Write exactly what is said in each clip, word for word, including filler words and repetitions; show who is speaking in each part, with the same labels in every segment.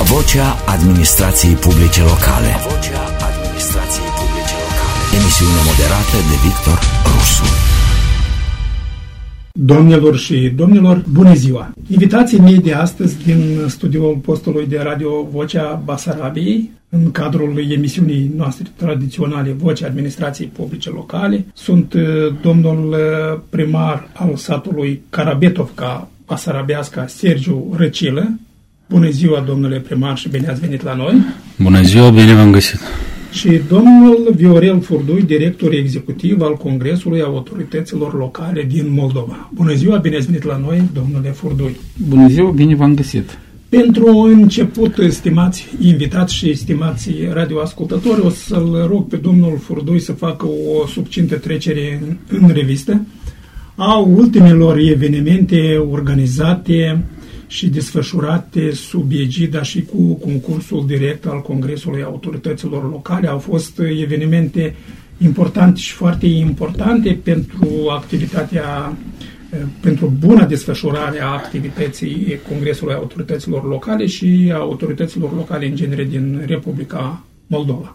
Speaker 1: Vocea administrației publice locale. Vocea administrației publice locale. Emisiune moderată de Victor Rusu.
Speaker 2: Doamnelor și domnilor, bună ziua! Invitații mei de astăzi din studioul postului de radio Vocea Basarabiei, în cadrul emisiunii noastre tradiționale Vocea Administrației Publice Locale, sunt domnul primar al satului Carabetovca Basarabeasca, Sergiu Răcilă. Bună ziua, domnule primar, și bine ați venit la noi!
Speaker 3: Bună ziua, bine v-am găsit!
Speaker 2: Și domnul Viorel Furdui, director executiv al Congresului Autorităților Locale din Moldova. Bună ziua, bine ați venit la noi, domnule Furdui!
Speaker 3: Bună ziua, bine v-am găsit!
Speaker 2: Pentru început, stimați invitați și stimați radioascultători, o să-l rog pe domnul Furdui să facă o succintă trecere în, în revistă a ultimelor evenimente organizate și desfășurate sub egida și cu concursul direct al Congresului Autorităților Locale. Au fost evenimente importante și foarte importante pentru activitatea, pentru buna desfășurare a activității Congresului Autorităților Locale și a autorităților locale în genere din Republica Moldova.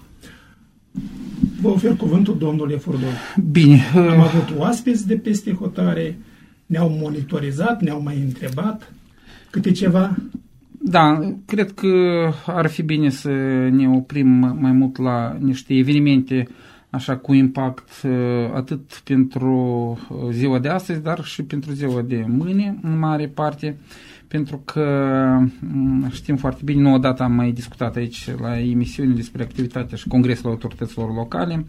Speaker 2: Vă ofer cuvântul, domnule Furdui.
Speaker 3: Bine.
Speaker 2: Am avut oaspeți de peste hotare, ne-au monitorizat, ne-au mai întrebat câte ceva?
Speaker 3: Da, cred că ar fi bine să ne oprim mai mult la niște evenimente așa cu impact atât pentru ziua de astăzi, dar și pentru ziua de mâine, în mare parte, pentru că știm foarte bine, nu odată am mai discutat aici la emisiune despre activitatea și Congresul Autorităților Locale.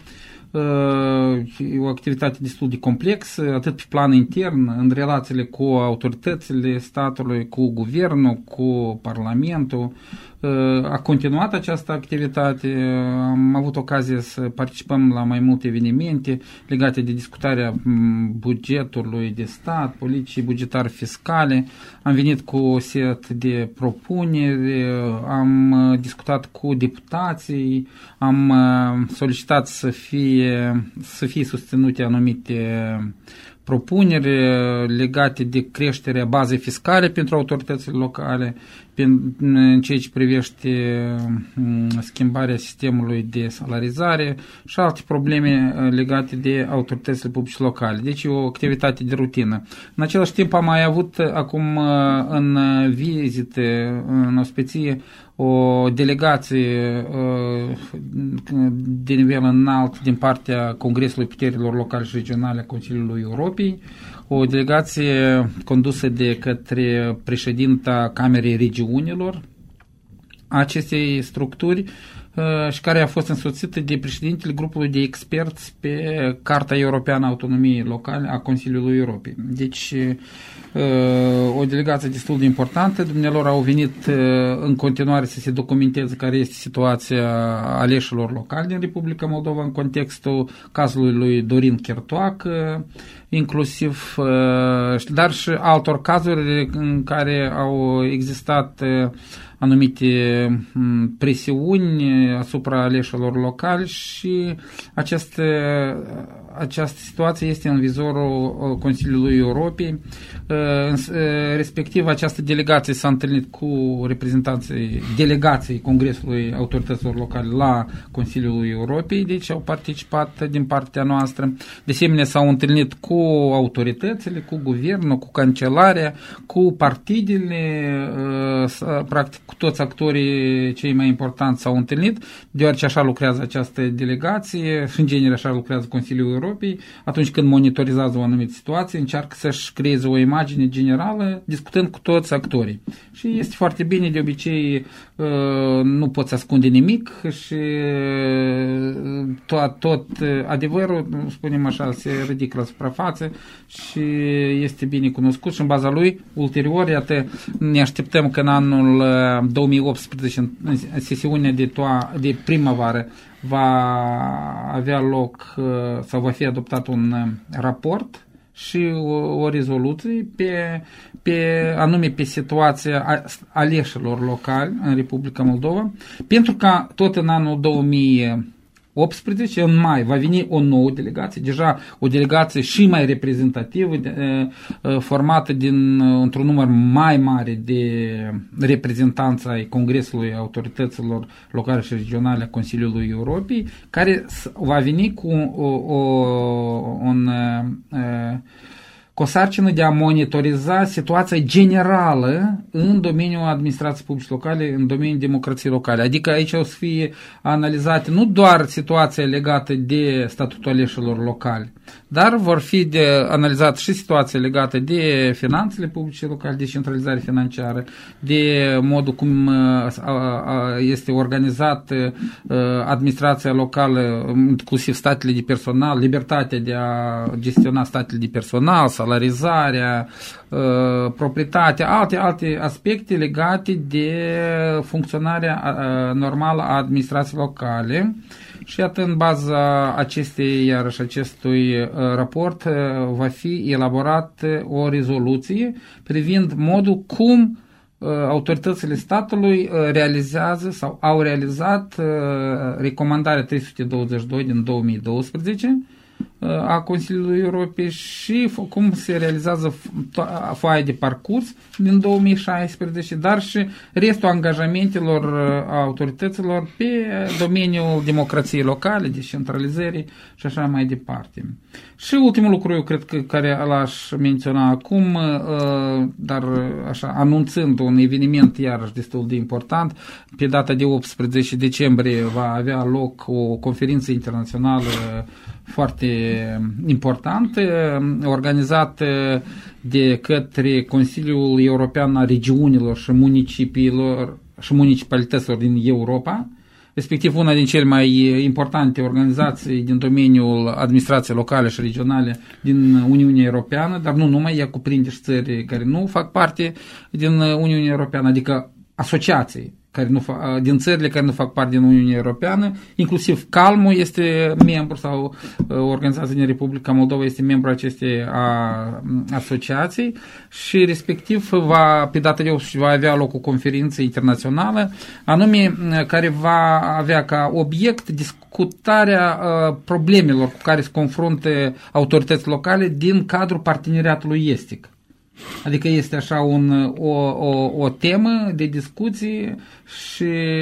Speaker 3: E o activitate destul de complexă, atât pe plan intern, în relațiile cu autoritățile statului, cu guvernul, cu parlamentul. A continuat această activitate, am avut ocazia să participăm la mai multe evenimente legate de discutarea bugetului de stat, politicii bugetare fiscale. Am venit cu o set de propuneri, am discutat cu deputații, am solicitat să fie, să fie susținute anumite propuneri legate de creșterea bazei fiscale pentru autoritățile locale, în ceea ce privește schimbarea sistemului de salarizare și alte probleme legate de autoritățile publice locale. Deci e o activitate de rutină. În același timp am mai avut acum în vizită, în ospeție, o delegație de nivel înalt din partea Congresului Puterilor Locale și Regionale a Consiliului Europei, o delegație condusă de către președinta Camerei Regiunilor acestei structuri și care a fost însoțită de președintele grupului de experți pe Carta Europeană a Autonomiei Locale a Consiliului Europei. Deci o delegație destul de importantă. Dumnealor au venit în continuare să se documenteze care este situația aleșilor locali din Republica Moldova în contextul cazului lui Dorin Chertoacă, inclusiv, dar și altor cazuri în care au existat anumite presiuni asupra aleșilor locali și această, această situație este în vizorul Consiliului Europei. Respectiv, această delegație s-a întâlnit cu reprezentanții delegației Congresului Autorităților Locale la Consiliul Europei, deci au participat din partea noastră. De asemenea, s-au întâlnit cu autoritățile, cu guvernul, cu cancelarea, cu partidele, practic cu toți actorii cei mai importanți s-au întâlnit, deoarece așa lucrează această delegație și în genere așa lucrează Consiliul Europei. Atunci când monitorizează o anumită situație, încearcă să-și creeze o imagine generală, discutând cu toți actorii. Și este foarte bine, de obicei nu poți ascunde nimic și tot, tot adevărul, spunem așa, se ridică la suprafață și este bine cunoscut și în baza lui, ulterior, iată, ne așteptăm că în anul două mii optsprezece, în sesiunea de, toa, de primăvară, va avea loc sau va fi adoptat un raport și o, o rezoluție pe, pe, anume pe situația aleșilor locali în Republica Moldova, pentru că tot în anul două mii optsprezece, în mai va veni o nouă delegație, deja o delegație și mai reprezentativă, de, formată din, într-un număr mai mare de reprezentanți ai Congresului Autorităților Locale și Regionale a Consiliului Europei, care va veni cu o, o, un, cu o sarcină de a monitoriza situația generală în domeniul administrației publice locale, în domeniul democrației locale. Adică aici o să fie analizate nu doar situația legată de statutul aleșilor locali, dar vor fi de analizat și situația legată de finanțele publice locale, de centralizare financiară, de modul cum este organizat administrația locală, inclusiv statele de personal, libertatea de a gestiona statele de personal, salarizarea, proprietatea, alte, alte aspecte legate de funcționarea normală a administrației locale. Și atât în baza acestei, iarăși acestui uh, raport, uh, va fi elaborat uh, o rezoluție privind modul cum uh, autoritățile statului uh, realizează sau au realizat uh, recomandarea trei sute douăzeci și doi din două mii doisprezece a Consiliului Europei și cum se realizează foaia de parcurs din două mii șaisprezece, dar și restul angajamentelor autorităților pe domeniul democrației locale, descentralizării și așa mai departe. Și ultimul lucru, eu cred că care l-aș menționa acum, dar așa anunțând un eveniment iarăși destul de important, pe data de optsprezece decembrie va avea loc o conferință internațională foarte importantă, organizată de către Consiliul European al Regiunilor și Municipiilor și Municipalităților din Europa, respectiv una din cele mai importante organizații din domeniul administrației locale și regionale din Uniunea Europeană, dar nu numai, ea cuprinde și țări care nu fac parte din Uniunea Europeană, adică asociații care nu fac, din țările care nu fac parte din Uniunea Europeană, inclusiv Calmu este membru sau organizația din Republica Moldova este membru acestei a, asociații și respectiv va, pe data de optsprezece va avea loc o conferință internațională, anume care va avea ca obiect discutarea uh, problemelor cu care se confruntă autorități locale din cadrul parteneriatului estic. Adică este așa un, o, o, o temă de discuție și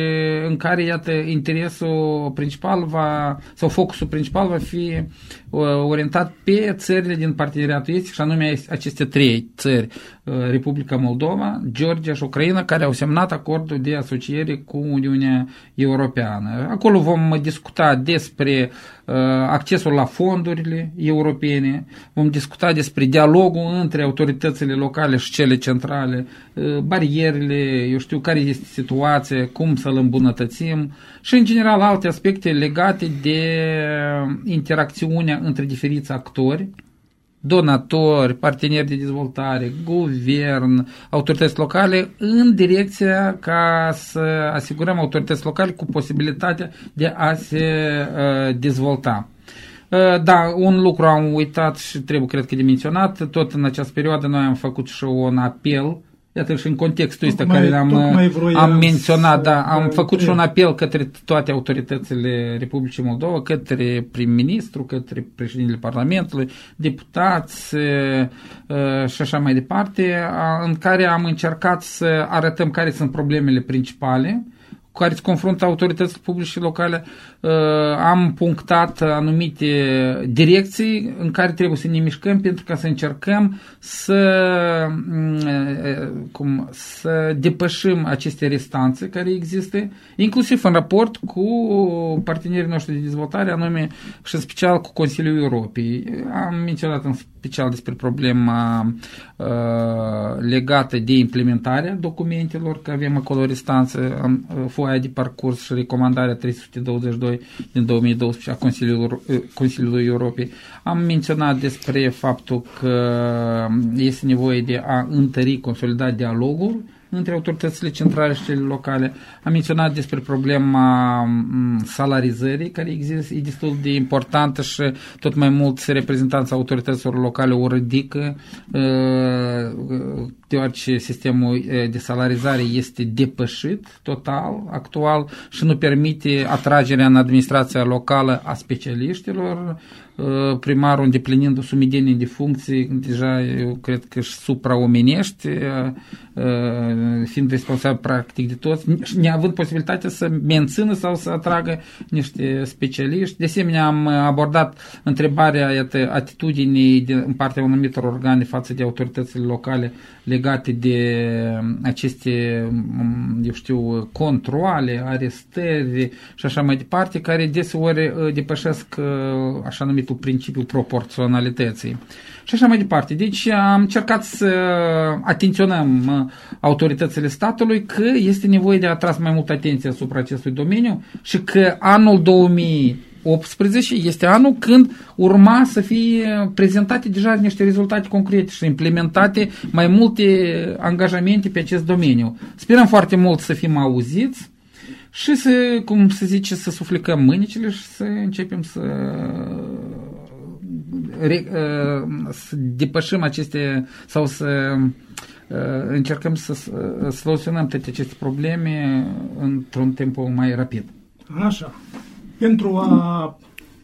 Speaker 3: în care, iată, interesul principal va, sau focusul principal va fi orientat pe țările din parteneriatul estic și anume aceste trei țări, Republica Moldova, Georgia și Ucraina, care au semnat acordul de asociere cu Uniunea Europeană. Acolo vom discuta despre uh, accesul la fondurile europene, vom discuta despre dialogul între autoritățile locale și cele centrale, uh, barierele, eu știu care este situația, cum să-l îmbunătățim și în general alte aspecte legate de interacțiunea între diferiți actori, donatori, parteneri de dezvoltare, guvern, autorități locale, în direcția ca să asigurăm autorități locale cu posibilitatea de a se uh, dezvolta. Uh, da, un lucru am uitat și trebuie, cred că, de menționat, tot în această perioadă noi am făcut și un apel, iată și în contextul ăsta care l-am am menționat, da, am făcut și un apel către toate autoritățile Republicii Moldova, către prim-ministru, către președintele Parlamentului, deputați uh, și așa mai departe, în care am încercat să arătăm care sunt problemele principale cu care se confruntă autoritățile publice și locale. Uh, am punctat anumite direcții în care trebuie să ne mișcăm pentru ca să încercăm să, uh, cum, să depășim aceste restanțe care există, inclusiv în raport cu partenerii noștri de dezvoltare, anume și în special cu Consiliul Europei. Am menționat în special despre problema uh, legată de implementarea documentelor, că avem acolo restanță, uh, foaia de parcurs și recomandarea trei sute douăzeci și doi din două mii doisprezece a Consiliului, Consiliului Europei. Am menționat despre faptul că este nevoie de a întări, consolida dialogul între autoritățile centrale și cele locale. Am menționat despre problema salarizării, care există, e destul de importantă și tot mai mulți reprezentanți autorităților locale o ridică, deoarece sistemul de salarizare este depășit total, actual, și nu permite atragerea în administrația locală a specialiștilor. Primarul, îndeplinind o sumedenie de funcții, deja eu cred că și supraomenești, fiind responsabil practic de toți, neavând posibilitatea să mențină sau să atragă niște specialiști. De asemenea, am abordat întrebarea, iată, atitudinii de, în partea anumitor organe față de autoritățile locale legate de aceste, eu știu, controale, arestări și așa mai departe, care deseori depășesc așa numitul principiul proporționalității. Și așa mai departe. Deci am încercat să atenționăm autoritățile statului că este nevoie de a atras mai multă atenție asupra acestui domeniu și că anul două mii optsprezece este anul când urma să fie prezentate deja niște rezultate concrete și implementate mai multe angajamente pe acest domeniu. Sperăm foarte mult să fim auziți și să, cum se zice, să suflecăm mânicile și să începem să, să depășim aceste sau să încercăm să soluționăm toate aceste probleme într-un timp mai rapid.
Speaker 2: Așa. Pentru a,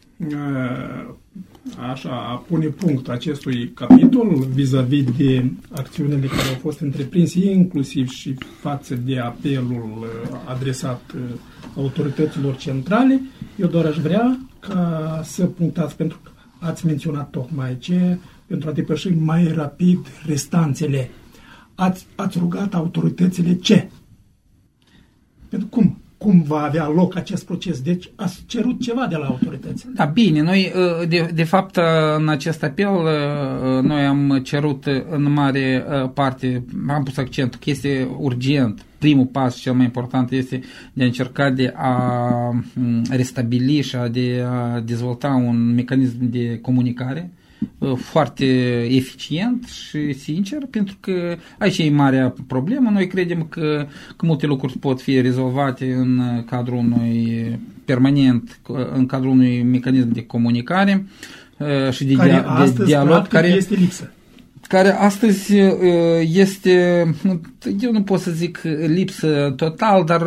Speaker 2: așa, a pune punct acestui capitol vis-a-vis de acțiunile care au fost întreprinse, inclusiv și față de apelul adresat autorităților centrale, eu doar aș vrea ca să punctați, pentru că ați menționat tocmai ce, pentru a depăși mai rapid restanțele. Ați, ați rugat autoritățile ce? Pentru cum? Cum va avea loc acest proces? Deci ați cerut ceva de la autorități.
Speaker 3: Da, bine, noi de, de fapt în acest apel noi am cerut în mare parte, am pus accentul că este urgent. Primul pas cel mai important este de a încerca de a restabili și de a dezvolta un mecanism de comunicare foarte eficient și sincer, pentru că aici e marea problemă. Noi credem că, că multe lucruri pot fi rezolvate în cadrul unui permanent, în cadrul unui mecanism de comunicare și de,
Speaker 2: care
Speaker 3: dia-
Speaker 2: astăzi,
Speaker 3: de dialog care
Speaker 2: este lipsă.
Speaker 3: care astăzi este, eu nu pot să zic lipsă total, dar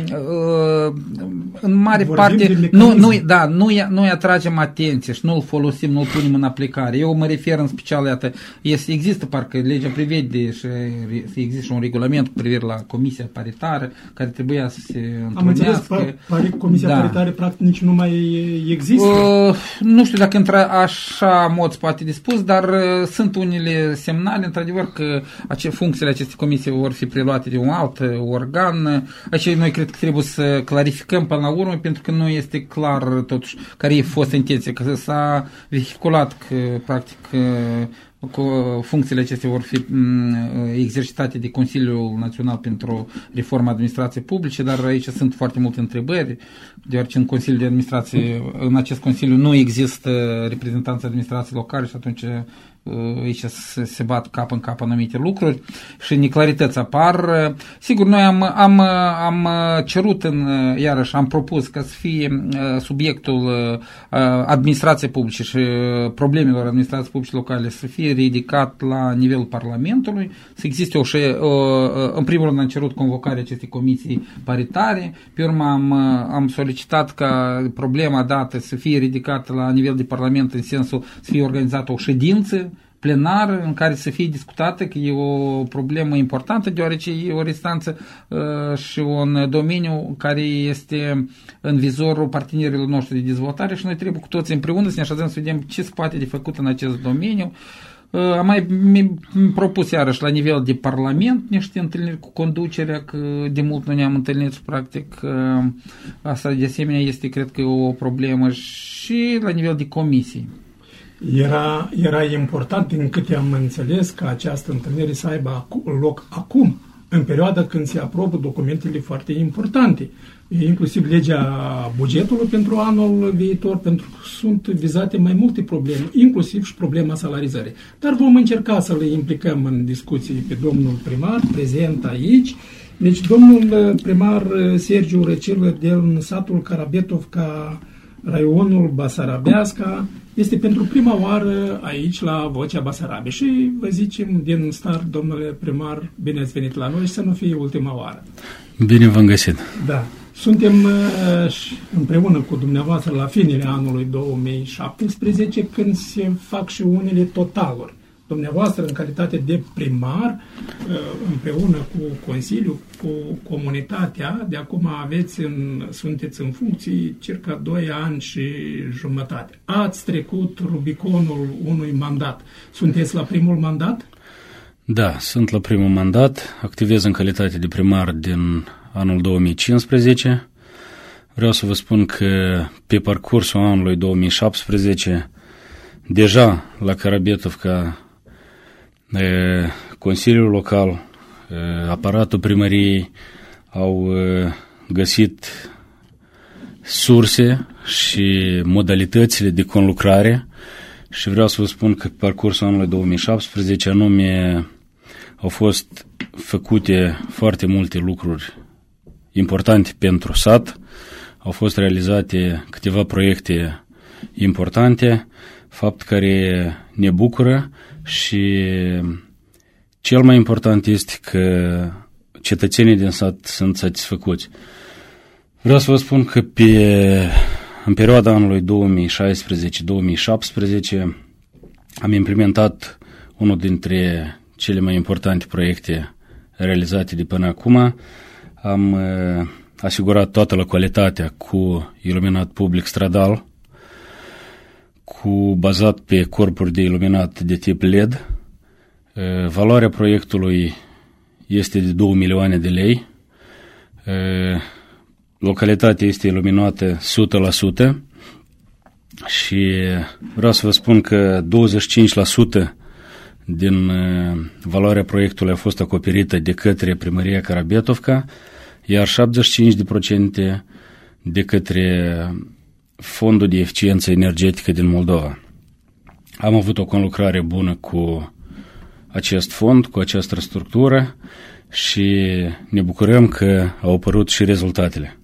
Speaker 3: în mare
Speaker 2: Vorbim
Speaker 3: parte nu, nu, da, nu, nu atragem atenție și nu îl folosim, nu îl punem în aplicare. Eu mă refer în special, iată, este, există parcă legea prevede și există un regulament cu privire la Comisia Paritară care trebuia să se întrunească.
Speaker 2: Am înțeles, pare că Comisia
Speaker 3: da.
Speaker 2: Paritară practic nici nu mai există.
Speaker 3: Uh, nu știu dacă între așa mod poate de spus, dar uh, sunt unele semnale, într-adevăr, că ace- funcțiile acestei comisii vor fi preluate de un alt organ. Aici noi cred că trebuie să clarificăm până la urmă, pentru că nu este clar totuși care e fost intenția, că s-a vehiculat că, practic, că funcțiile acestea vor fi exercitate de Consiliul Național pentru Reforma Administrației Publice, dar aici sunt foarte multe întrebări, deoarece în Consiliul de Administrație, în acest Consiliu nu există reprezentanți administrației locale și atunci aici se, se bat cap în cap anumite lucruri și neclarități apar. Sigur, noi am, am, am cerut, în, iarăși am propus ca să fie subiectul administrației publice și problemelor administrației publice locale să fie ridicat la nivelul Parlamentului, să existe o, în primul rând am cerut convocarea acestei comisii paritare, pe urmă am, am solicitat ca problema dată să fie ridicată la nivel de Parlament în sensul să fie organizată o ședință plenar în care să fie discutată, că e o problemă importantă, deoarece e o restanță uh, și un domeniu care este în vizorul partenerilor noștri de dezvoltare și noi trebuie cu toți împreună să ne așezăm să vedem ce se poate de făcut în acest domeniu. Uh, am mai propus iarăși la nivel de Parlament niște întâlniri cu conducerea, că de mult nu ne-am întâlnit și practic uh, asta de asemenea este, cred că, o problemă și la nivel de comisii.
Speaker 2: Era, era important, din câte am înțeles, ca această întâlnire să aibă acu- loc acum, în perioada când se aprobă documentele foarte importante, inclusiv legea bugetului pentru anul viitor, pentru că sunt vizate mai multe probleme, inclusiv și problema salarizării. Dar vom încerca să le implicăm în discuții pe domnul primar, prezent aici. Deci, domnul primar Sergiu Răcilă din satul Carabetovca, raionul Basarabeasca, este pentru prima oară aici la Vocea Basarabiei și vă zicem din start, domnule primar, bine ați venit la noi și să nu fie ultima oară.
Speaker 4: Bine v-am găsit.
Speaker 2: Da. Suntem uh, împreună cu dumneavoastră la finele anului două mii șaptesprezece, când se fac și unele totaluri. Dumneavoastră, în calitate de primar, uh, împreună cu Consiliul, cu comunitatea, de acum aveți în, sunteți în funcție circa doi ani și jumătate. Ați trecut Rubiconul unui mandat. Sunteți la primul mandat?
Speaker 4: Da, sunt la primul mandat. Activez în calitate de primar din anul două mii cincisprezece. Vreau să vă spun că pe parcursul anului două mii șaptesprezece, deja la Carabetovca, Consiliul Local, aparatul primăriei au găsit surse și modalitățile de conlucrare și vreau să vă spun că pe parcursul anului două mii șaptesprezece anume au fost făcute foarte multe lucruri importante pentru sat, au fost realizate câteva proiecte importante, fapt care ne bucură și cel mai important este că cetățenii din sat sunt satisfăcuți. Vreau să vă spun că pe, în perioada anului două mii șaisprezece două mii șaptesprezece am implementat unul dintre cele mai importante proiecte realizate de până acum. Am uh, asigurat toată localitatea cu iluminat public stradal, cu bazat pe corpuri de iluminat de tip L E D. Uh, valoarea proiectului este de două milioane de lei. Uh, localitatea este iluminată o sută la sută și vreau să vă spun că douăzeci și cinci la sută din uh, valoarea proiectului a fost acoperită de către Primăria Carabetovca, iar șaptezeci și cinci la sută de către Fondul de Eficiență Energetică din Moldova. Am avut o conlucrare bună cu acest fond, cu această structură și ne bucurăm că au apărut și rezultatele.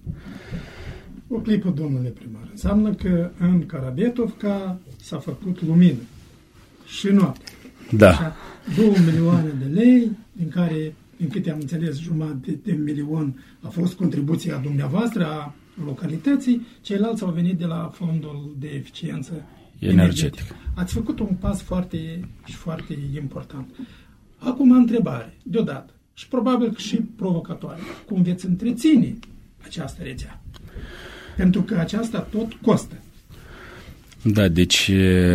Speaker 2: O clipă, domnule primar. Înseamnă că în Carabetovca s-a făcut lumină și noapte.
Speaker 4: Da.
Speaker 2: Așa, două milioane de lei, din care, din câte am înțeles, jumătate de milion a fost contribuția dumneavoastră, a localității, ceilalți au venit de la Fondul de Eficiență Energetică. Energetic. Ați făcut un pas foarte și foarte important. Acum întrebare, deodată, și probabil și provocatoare. Cum veți întreține această rețea? Pentru că aceasta tot costă.
Speaker 4: Da, deci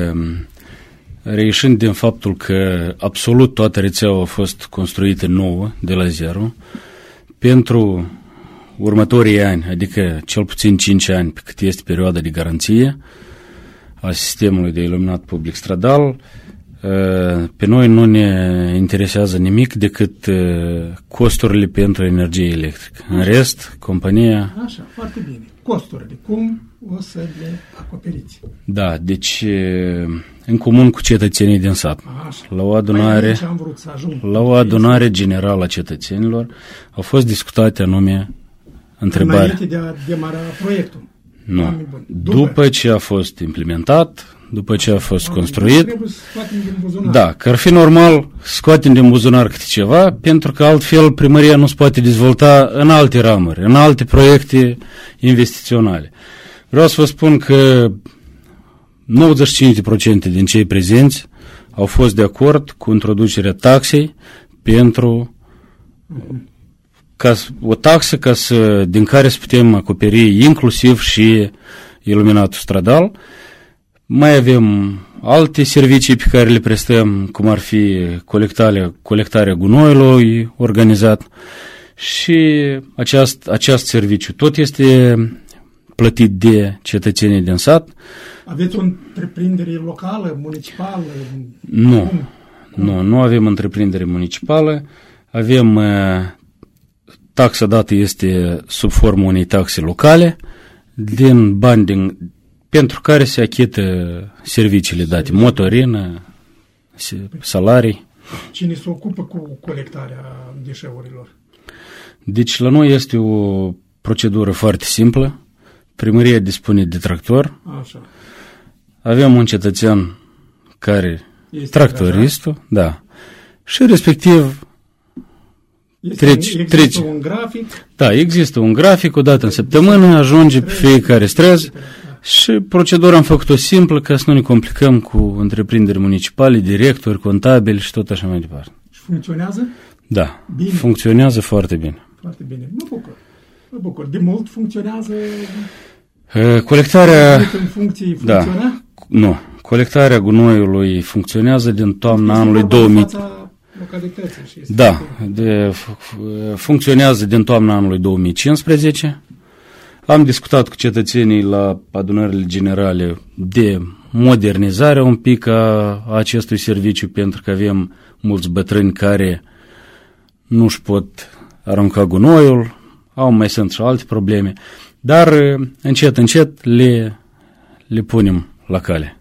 Speaker 4: reieșind din faptul că absolut toată rețeaua a fost construită nouă, de la zero, pentru următorii ani, adică cel puțin cinci ani, pe cât este perioada de garanție a sistemului de iluminat public stradal, pe noi nu ne interesează nimic decât costurile pentru energie electrică. În rest, compania...
Speaker 2: Așa, foarte bine. Costurile, cum o să le acoperiți?
Speaker 4: Da, deci în comun cu cetățenii din sat.
Speaker 2: Așa.
Speaker 4: La o adunare,
Speaker 2: am vrut să ajung.
Speaker 4: La o adunare generală a cetățenilor au fost discutate anume întrebări.
Speaker 2: Înainte de a demara proiectul.
Speaker 4: Nu. După, după ce a fost implementat, după ce a fost Am construit, da, că ar fi normal scoatem din buzunar câte ceva, pentru că altfel primăria nu se poate dezvolta în alte ramuri, în alte proiecte investiționale. Vreau să vă spun că nouăzeci și cinci la sută din cei prezenți au fost de acord cu introducerea taxei pentru ca, o taxă ca să, din care să putem acoperi inclusiv și iluminatul stradal. Mai avem alte servicii pe care le prestăm, cum ar fi colectarea, colectarea gunoiului organizat și aceast, acest serviciu tot este plătit de cetățenii din sat.
Speaker 2: Aveți o întreprindere locală, municipală?
Speaker 4: Nu, cum? nu, nu avem întreprindere municipală, avem uh, taxa dată este sub formă unei taxe locale, din bani din, pentru care se achită serviciile date, motorină, salarii.
Speaker 2: Cine se ocupă cu colectarea deșeurilor?
Speaker 4: Deci la noi este o procedură foarte simplă. Primăria dispune de tractor.
Speaker 2: Așa.
Speaker 4: Avem un cetățean care, este tractoristul, da, și respectiv
Speaker 2: este,
Speaker 4: treci,
Speaker 2: există
Speaker 4: treci.
Speaker 2: un grafic?
Speaker 4: Da, există un grafic, o dată în săptămână, ajunge pe fiecare străzi și procedura am făcut-o simplă ca să nu ne complicăm cu întreprinderi municipale, directori, contabili și tot așa mai departe.
Speaker 2: Și funcționează?
Speaker 4: Da,
Speaker 2: bine.
Speaker 4: Funcționează foarte bine.
Speaker 2: Foarte bine. Mă bucur. Mă bucur. De mult funcționează?
Speaker 4: Colectarea...
Speaker 2: În funcție funcționa?
Speaker 4: Da, nu. Colectarea gunoiului funcționează din toamna anului două mii. Da, de, funcționează din toamna anului două mii cincisprezece. Am discutat cu cetățenii la adunările generale de modernizarea un pic a acestui serviciu, pentru că avem mulți bătrâni care nu își pot arunca gunoiul, au mai sunt și alte probleme, dar încet, încet le, le punem la cale.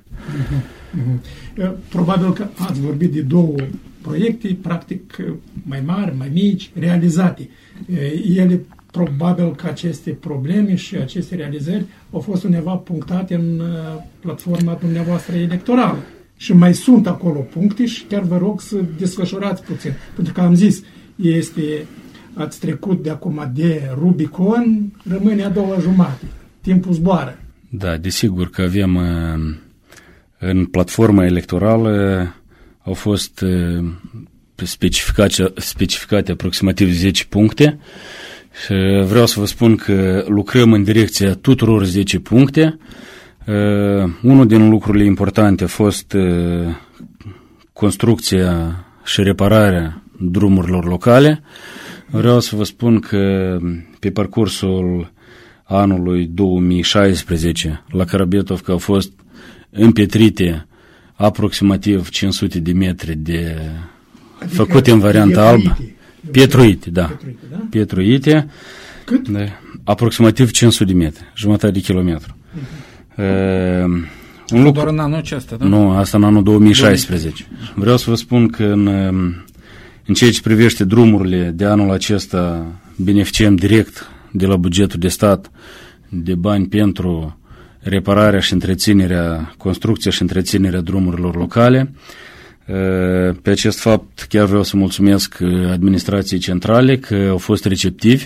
Speaker 2: Probabil că ați vorbit de două proiecte, practic mai mari, mai mici, realizate. Ele, probabil că aceste probleme și aceste realizări au fost undeva punctate în platforma dumneavoastră electorală. Și mai sunt acolo puncte și chiar vă rog să desfășurați puțin. Pentru că am zis, este, ați trecut de acum de Rubicon, rămâne a doua jumătate. Timpul zboară.
Speaker 4: Da, desigur că avem în platforma electorală au fost specificate, specificate aproximativ zece puncte și vreau să vă spun că lucrăm în direcția tuturor zece puncte. Uh, unul din lucrurile importante a fost uh, construcția și repararea drumurilor locale. Vreau să vă spun că pe parcursul anului două mii șaisprezece la Karabietovka au fost împietrite aproximativ cinci sute de metri de adică făcute în variantă albă. Pietruite, da. Pietruite, da? Pietruite.
Speaker 2: Cât?
Speaker 4: De, aproximativ cinci sute de metri, jumătate de kilometru. Uh, un lucru,
Speaker 3: doar în anul acesta, da?
Speaker 4: Nu, asta în anul două mii șaisprezece. Vreau să vă spun că în, în ceea ce privește drumurile de anul acesta beneficiem direct de la bugetul de stat de bani pentru repararea și întreținerea, construcția și întreținerea drumurilor locale. Pe acest fapt chiar vreau să mulțumesc administrației centrale că au fost receptivi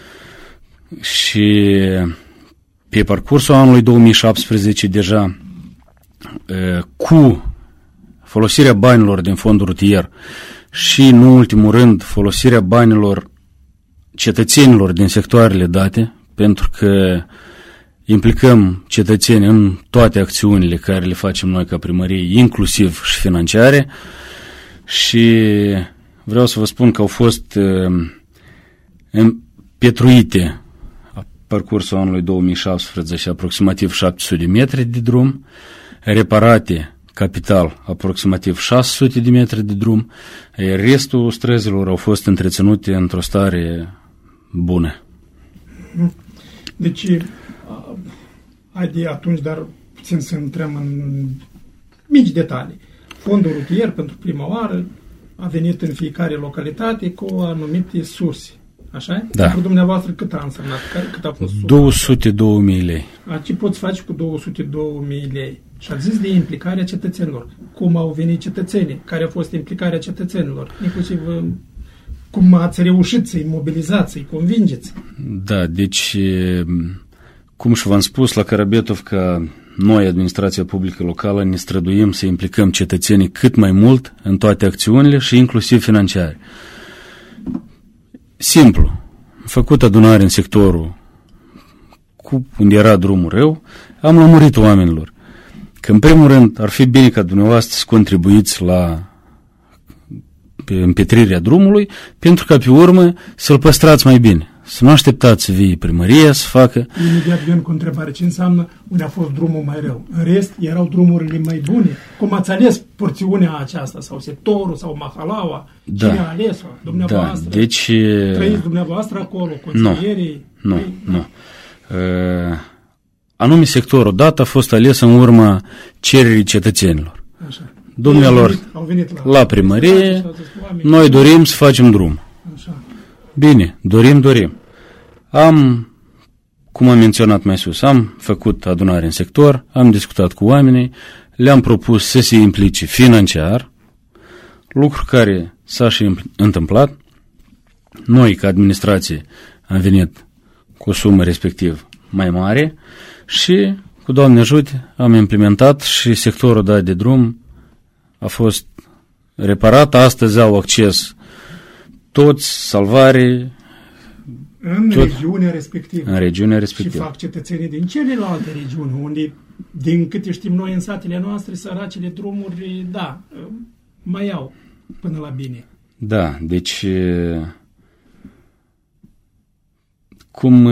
Speaker 4: și pe parcursul anului două mii șaptesprezece deja cu folosirea banilor din fondul rutier și, nu ultimul rând, folosirea banilor cetățenilor din sectoarele date, pentru că implicăm cetățenii în toate acțiunile care le facem noi ca primărie, inclusiv și financiare, și vreau să vă spun că au fost împietruite parcursul anului două mii șaptesprezece aproximativ șapte sute de metri de drum, reparate capital aproximativ șase sute de metri de drum, iar restul străzilor au fost întreținute într-o stare bună.
Speaker 2: Deci, haide atunci, dar puțin să intrăm în mici detalii. Fondul rutier pentru prima oară a venit în fiecare localitate cu anumite surse. Așa?
Speaker 4: Da.
Speaker 2: Pentru dumneavoastră cât a însemnat? Cât a fost sursa?
Speaker 4: două sute două mii lei.
Speaker 2: A, ce poți face cu două sute două mii lei? Și ați zis de implicarea cetățenilor. Cum au venit cetățenii? Care a fost implicarea cetățenilor? Inclusiv cum ați reușit să-i mobilizați, să-i convingeți?
Speaker 4: Da, deci, cum și v-am spus, la Karabietovka, noi, administrația publică locală, ne străduim să implicăm cetățenii cât mai mult în toate acțiunile și inclusiv financiare. Simplu. Am făcut adunare în sectorul cu unde era drumul rău, am lămurit oamenilor că, în primul rând, ar fi bine ca dumneavoastră să contribuiți la împietrirea drumului, pentru ca pe urmă să-l păstrați mai bine, să nu așteptați să vii primărie să facă.
Speaker 2: Imediat vin cu întrebare, ce înseamnă unde a fost drumul mai rău? În rest, erau drumurile mai bune. Cum ați ales porțiunea aceasta, sau sectorul, sau mahalaua?
Speaker 4: Da.
Speaker 2: Cine a ales-o? Dumneavoastră?
Speaker 4: Da, deci...
Speaker 2: Trăiți dumneavoastră acolo, consilierii?
Speaker 4: Nu, nu, nu. Uh, anume sectorul dat a fost ales în urma cererii cetățenilor.
Speaker 2: Așa.
Speaker 4: Domnilor,
Speaker 2: au venit, au venit la,
Speaker 4: la primărie, noi dorim să facem drum.
Speaker 2: Așa.
Speaker 4: Bine, dorim, dorim. Am, cum am menționat mai sus, am făcut adunare în sector, am discutat cu oamenii, le-am propus să se implice financiar, lucru care s-a și întâmplat. Noi, ca administrație, am venit cu o sumă respectiv mai mare și, cu Doamne ajute, am implementat și sectorul dat de drum a fost reparat. Astăzi au acces toți, salvare,
Speaker 2: în
Speaker 4: tot,
Speaker 2: regiunea respectivă.
Speaker 4: În regiunea respectivă.
Speaker 2: Și fac cetățenii din celelalte regiuni, unde, din câte știm noi în satele noastre, săracele drumuri, da, mai au până la bine.
Speaker 4: Da, deci cum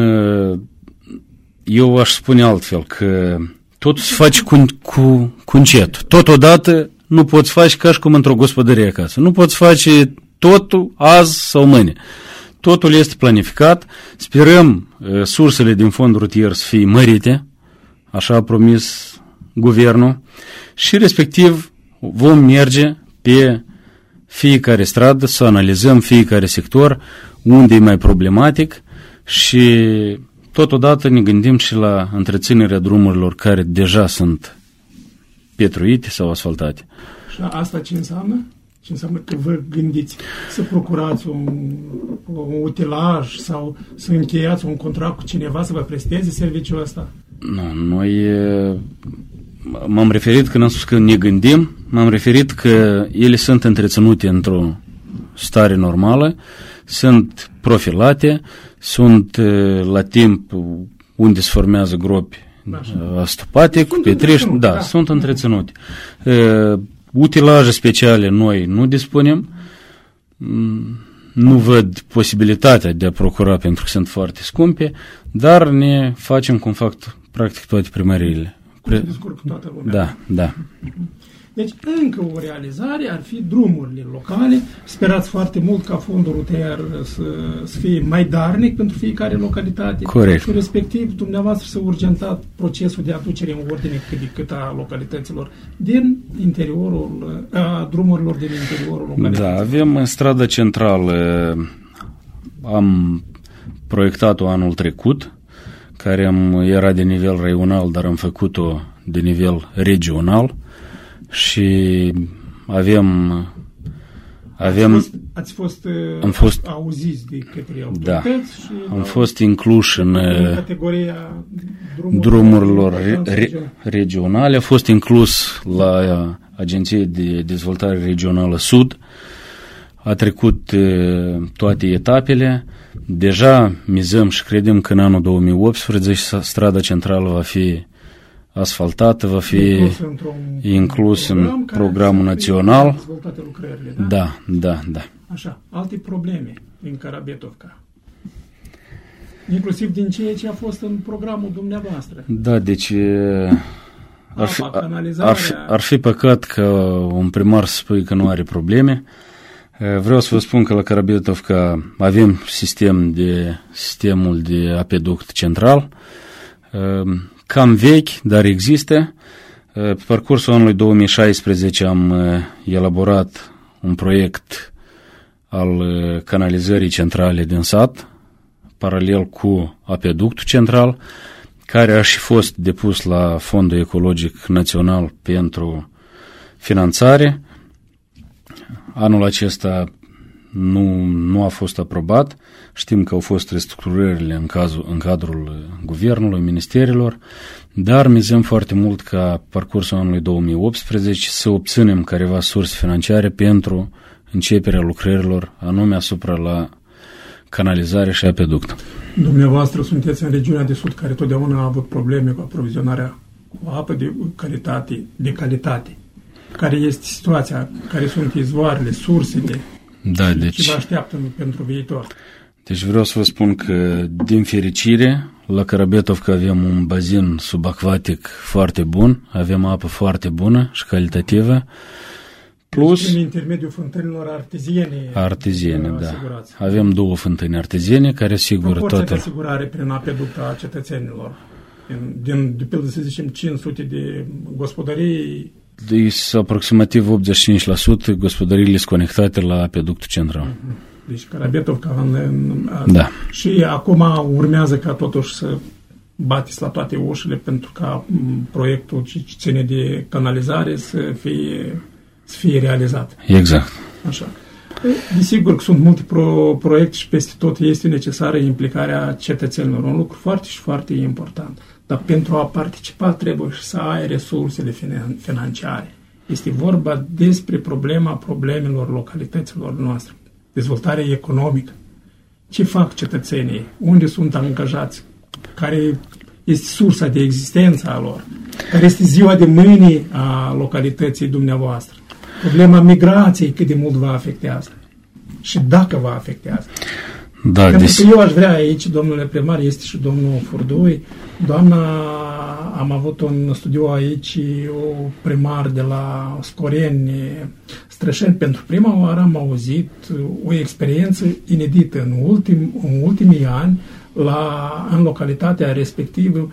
Speaker 4: eu aș spune altfel, că totul se face cu, cu, cu încet. Totodată nu poți face ca și cum într-o gospodărie acasă. Nu poți face totul azi sau mâine. Totul este planificat. Sperăm uh, sursele din fond rutier să fie mărite, așa a promis guvernul, și respectiv vom merge pe fiecare stradă să analizăm fiecare sector unde e mai problematic și totodată ne gândim și la întreținerea drumurilor care deja sunt pietruite sau asfaltate.
Speaker 2: Și asta ce înseamnă? Ce înseamnă că vă gândiți să procurați un, un utilaj sau să încheiați un contract cu cineva să vă presteze serviciul ăsta?
Speaker 4: Nu, noi m-am referit, când am spus că ne gândim, m-am referit că ele sunt întreținute într-o stare normală, sunt profilate, sunt la timp unde se formează gropi astupate, cu petrești, da, da, sunt întreținute. Uh, utilaje speciale noi nu dispunem, nu văd posibilitatea de a procura pentru că sunt foarte scumpe, dar ne facem cum fac practic toate primăriile.
Speaker 2: Cum se descurcă toată lumea.
Speaker 4: Da, da.
Speaker 2: Deci, încă o realizare ar fi drumurile locale. Sperați foarte mult ca fondul rutier să, să fie mai darnic pentru fiecare localitate.
Speaker 4: Corect.
Speaker 2: Și respectiv, dumneavoastră să urgentat procesul de aducere în ordine cât de cât a localităților din interiorul, a drumurilor din interiorul localității.
Speaker 4: Da, avem în strada centrală, am proiectat-o anul trecut, care am, era de nivel regional, dar am făcut-o de nivel regional. Și avem avem
Speaker 2: ați fost, ați fost,
Speaker 4: am fost
Speaker 2: auziți de către autorități,
Speaker 4: da,
Speaker 2: și
Speaker 4: am fost inclus în,
Speaker 2: în categoria drumurilor,
Speaker 4: drumurilor re, regionale, a fost inclus la Agenția de Dezvoltare Regională Sud, a trecut toate etapele, deja mizăm și credem că în anul două mii optsprezece strada centrală va fi asfaltată, va fi inclus, inclus program în programul național.
Speaker 2: Da?
Speaker 4: Da, da, da.
Speaker 2: Așa, alte probleme din Karabetovka. Inclusiv din ceea ce a fost în programul dumneavoastră.
Speaker 4: Da, deci ar fi, ar, fi, ar fi păcat că un primar să spui că nu are probleme. Vreau să vă spun că la Karabetovka avem sistem de, sistemul de apeduct central, cam vechi, dar există. Pe parcursul anului două mii șaisprezece am elaborat un proiect al canalizării centrale din sat, paralel cu apeductul central, care a și fost depus la Fondul Ecologic Național pentru finanțare. Anul acesta nu, nu a fost aprobat. Știm că au fost restructurările în, cazul, în cadrul guvernului, ministerilor, dar mizăm foarte mult ca parcursul anului două mii optsprezece să obținem careva surse financiare pentru începerea lucrărilor, anume asupra la canalizare și apeduct.
Speaker 2: Dumneavoastră sunteți în regiunea de sud care totdeauna a avut probleme cu aprovizionarea cu apă de calitate, de calitate. Care este situația? Care sunt izvoarele, sursele?
Speaker 4: Da, deci,
Speaker 2: ce vă așteaptă pentru viitor?
Speaker 4: Deci vreau să vă spun că, din fericire, la Carabetovca avem un bazin subacvatic foarte bun, avem apă foarte bună și calitativă, plus...
Speaker 2: Prin intermediul fântânilor arteziene.
Speaker 4: Arteziene, da. Asigurați. Avem două fântâni arteziene care asigură toată...
Speaker 2: Proporția de asigurare prin apeduct a cetățenilor. Din, de pildă, să zicem, cinci sute de gospodării...
Speaker 4: Deci, aproximativ optzeci și cinci la sută gospodăriile sunt conectate la apeductul central.
Speaker 2: Uh-huh. Deci Carabetovca în, în,
Speaker 4: da.
Speaker 2: Și acum urmează ca totuși să bateți la toate ușile pentru ca proiectul ce ține de canalizare să fie, să fie realizat.
Speaker 4: Exact.
Speaker 2: Așa. Desigur că sunt multe pro, proiecte și peste tot este necesară implicarea cetățenilor. Un lucru foarte și foarte important. Dar pentru a participa trebuie și să ai resursele financiare. Este vorba despre problema problemelor localităților noastre. Dezvoltarea economică. Ce fac cetățenii? Unde sunt angajați? Care este sursa de existență a lor? Care este ziua de mâine a localității dumneavoastră? Problema migrației, cât de mult va afectează? Și dacă va afectează?
Speaker 4: Da,
Speaker 2: Pentru
Speaker 4: des...
Speaker 2: că eu aș vrea aici, domnule primar, este și domnul Furdui, doamna, am avut un studiu aici, o primar de la Scoreni, Strășeni, pentru prima oară am auzit o experiență inedită în, ultim, în ultimii ani la, în localitatea respectivă.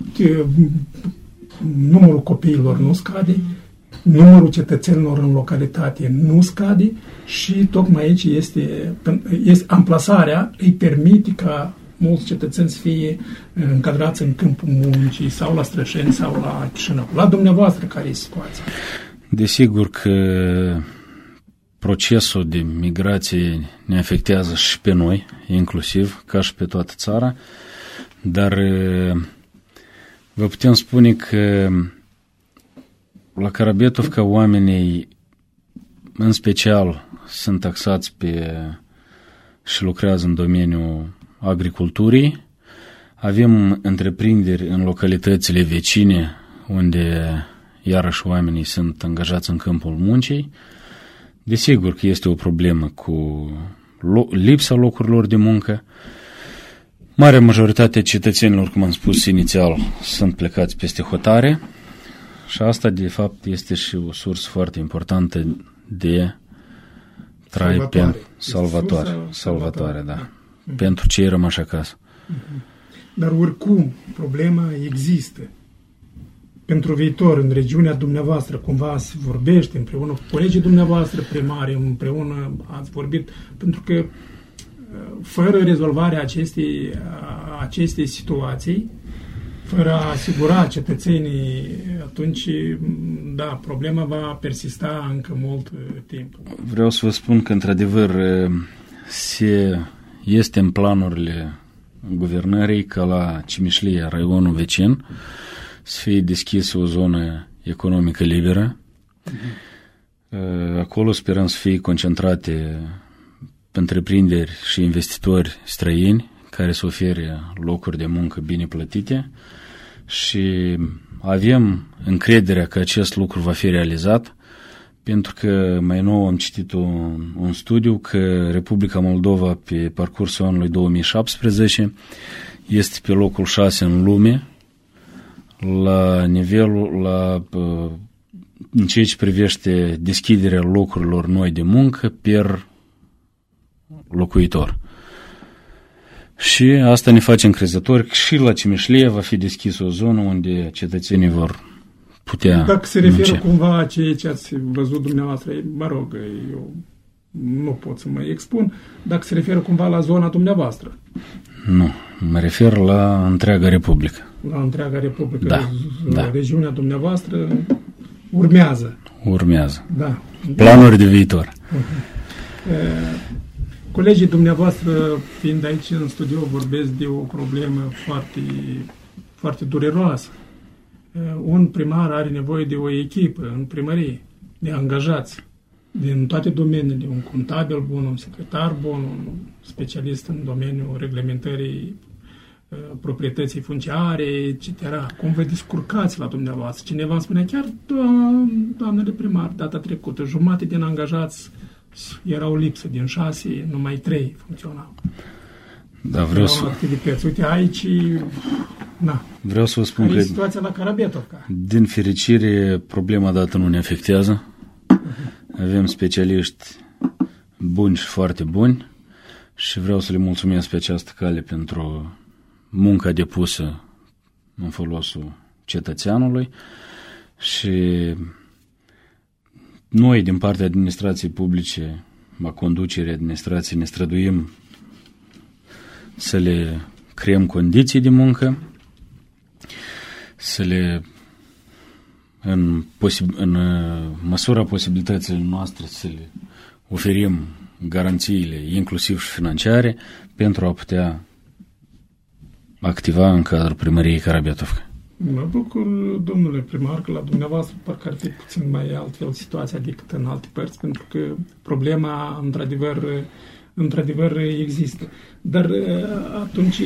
Speaker 2: Numărul copiilor nu scade, numărul cetățenilor în localitate nu scade și tocmai aici este, este amplasarea îi permite ca mulți cetățeni să fie încadrați în câmpul muncii sau la Strășeni sau la Chișinău. La dumneavoastră care e situația?
Speaker 4: Desigur că procesul de migrație ne afectează și pe noi, inclusiv, ca și pe toată țara, dar vă putem spune că la Carabetovca oamenii, în special, sunt taxați pe și lucrează în domeniul agriculturii. Avem întreprinderi în localitățile vecine, unde iarăși oamenii sunt angajați în câmpul muncii. Desigur că este o problemă cu lipsa locurilor de muncă. Marea majoritate a cetățenilor, cum am spus inițial, sunt plecați peste hotare. Și asta, de fapt, este și o sursă foarte importantă de trai
Speaker 2: salvatoare.
Speaker 4: Pe salvatoare, salvatoare, salvatoare, da. da. Uh-huh. Pentru cei rămași acasă.
Speaker 2: Uh-huh. Dar oricum, problema există. Pentru viitor, în regiunea dumneavoastră, cumva se vorbește împreună cu colegii dumneavoastră primari, împreună ați vorbit, pentru că fără rezolvarea acestei, acestei situații, fără a asigura cetățenii, atunci, da, problema va persista încă mult timp.
Speaker 4: Vreau să vă spun că, într-adevăr, se este în planurile guvernării ca la Cimișlia, raionul vecin, să fie deschisă o zonă economică liberă. Uh-huh. Acolo sperăm să fie concentrate întreprinderi și investitori străini care să ofere locuri de muncă bine plătite și avem încrederea că acest lucru va fi realizat, pentru că mai nou am citit un, un studiu că Republica Moldova pe parcursul anului două mii șaptesprezece este pe locul șase în lume la nivelul, la, în ceea ce privește deschiderea locurilor noi de muncă per locuitor. Și asta ne face încrezători că și la Cimișlie va fi deschisă o zonă unde cetățenii vor putea
Speaker 2: Dacă se referă
Speaker 4: munce.
Speaker 2: cumva a ceea ce ați văzut dumneavoastră, mă rog, eu nu pot să mă expun, dacă se referă cumva la zona dumneavoastră.
Speaker 4: Nu, mă refer la întreaga Republică.
Speaker 2: La întreaga Republică.
Speaker 4: Da, da.
Speaker 2: Regiunea dumneavoastră urmează.
Speaker 4: Urmează.
Speaker 2: Da.
Speaker 4: Planuri de viitor.
Speaker 2: Uh-huh. Colegii dumneavoastră, fiind aici în studio, vorbesc de o problemă foarte, foarte dureroasă. Un primar are nevoie de o echipă în primărie, de angajați din toate domeniile, un contabil bun, un secretar bun, un specialist în domeniul reglementării proprietății funciare, et cetera. Cum vă descurcați la dumneavoastră? Cineva îmi spunea chiar, doamnele primar, data trecută, jumate din angajați erau lipsă, din șase, numai trei funcționau.
Speaker 4: Da, vreau să...
Speaker 2: activități. Uite, aici... Na.
Speaker 4: Vreau să vă spun că...
Speaker 2: situația la Karabetovka.
Speaker 4: Din fericire, problema dată nu ne afectează. Uh-huh. Avem specialiști buni și foarte buni și vreau să le mulțumesc pe această cale pentru munca depusă în folosul cetățeanului și noi, din partea administrației publice, a conducerii administrației, ne străduim să le creăm condiții de muncă, să le, în, posib- în măsura posibilităților noastre, să le oferim garanțiile, inclusiv și financiare, pentru a putea activa în cadrul primăriei Karabetovka.
Speaker 2: Mă bucur, domnule primar, că la dumneavoastră parcă ar fi puțin mai altfel situația decât în alte părți, pentru că problema, într-adevăr, într-adevăr există. Dar atunci,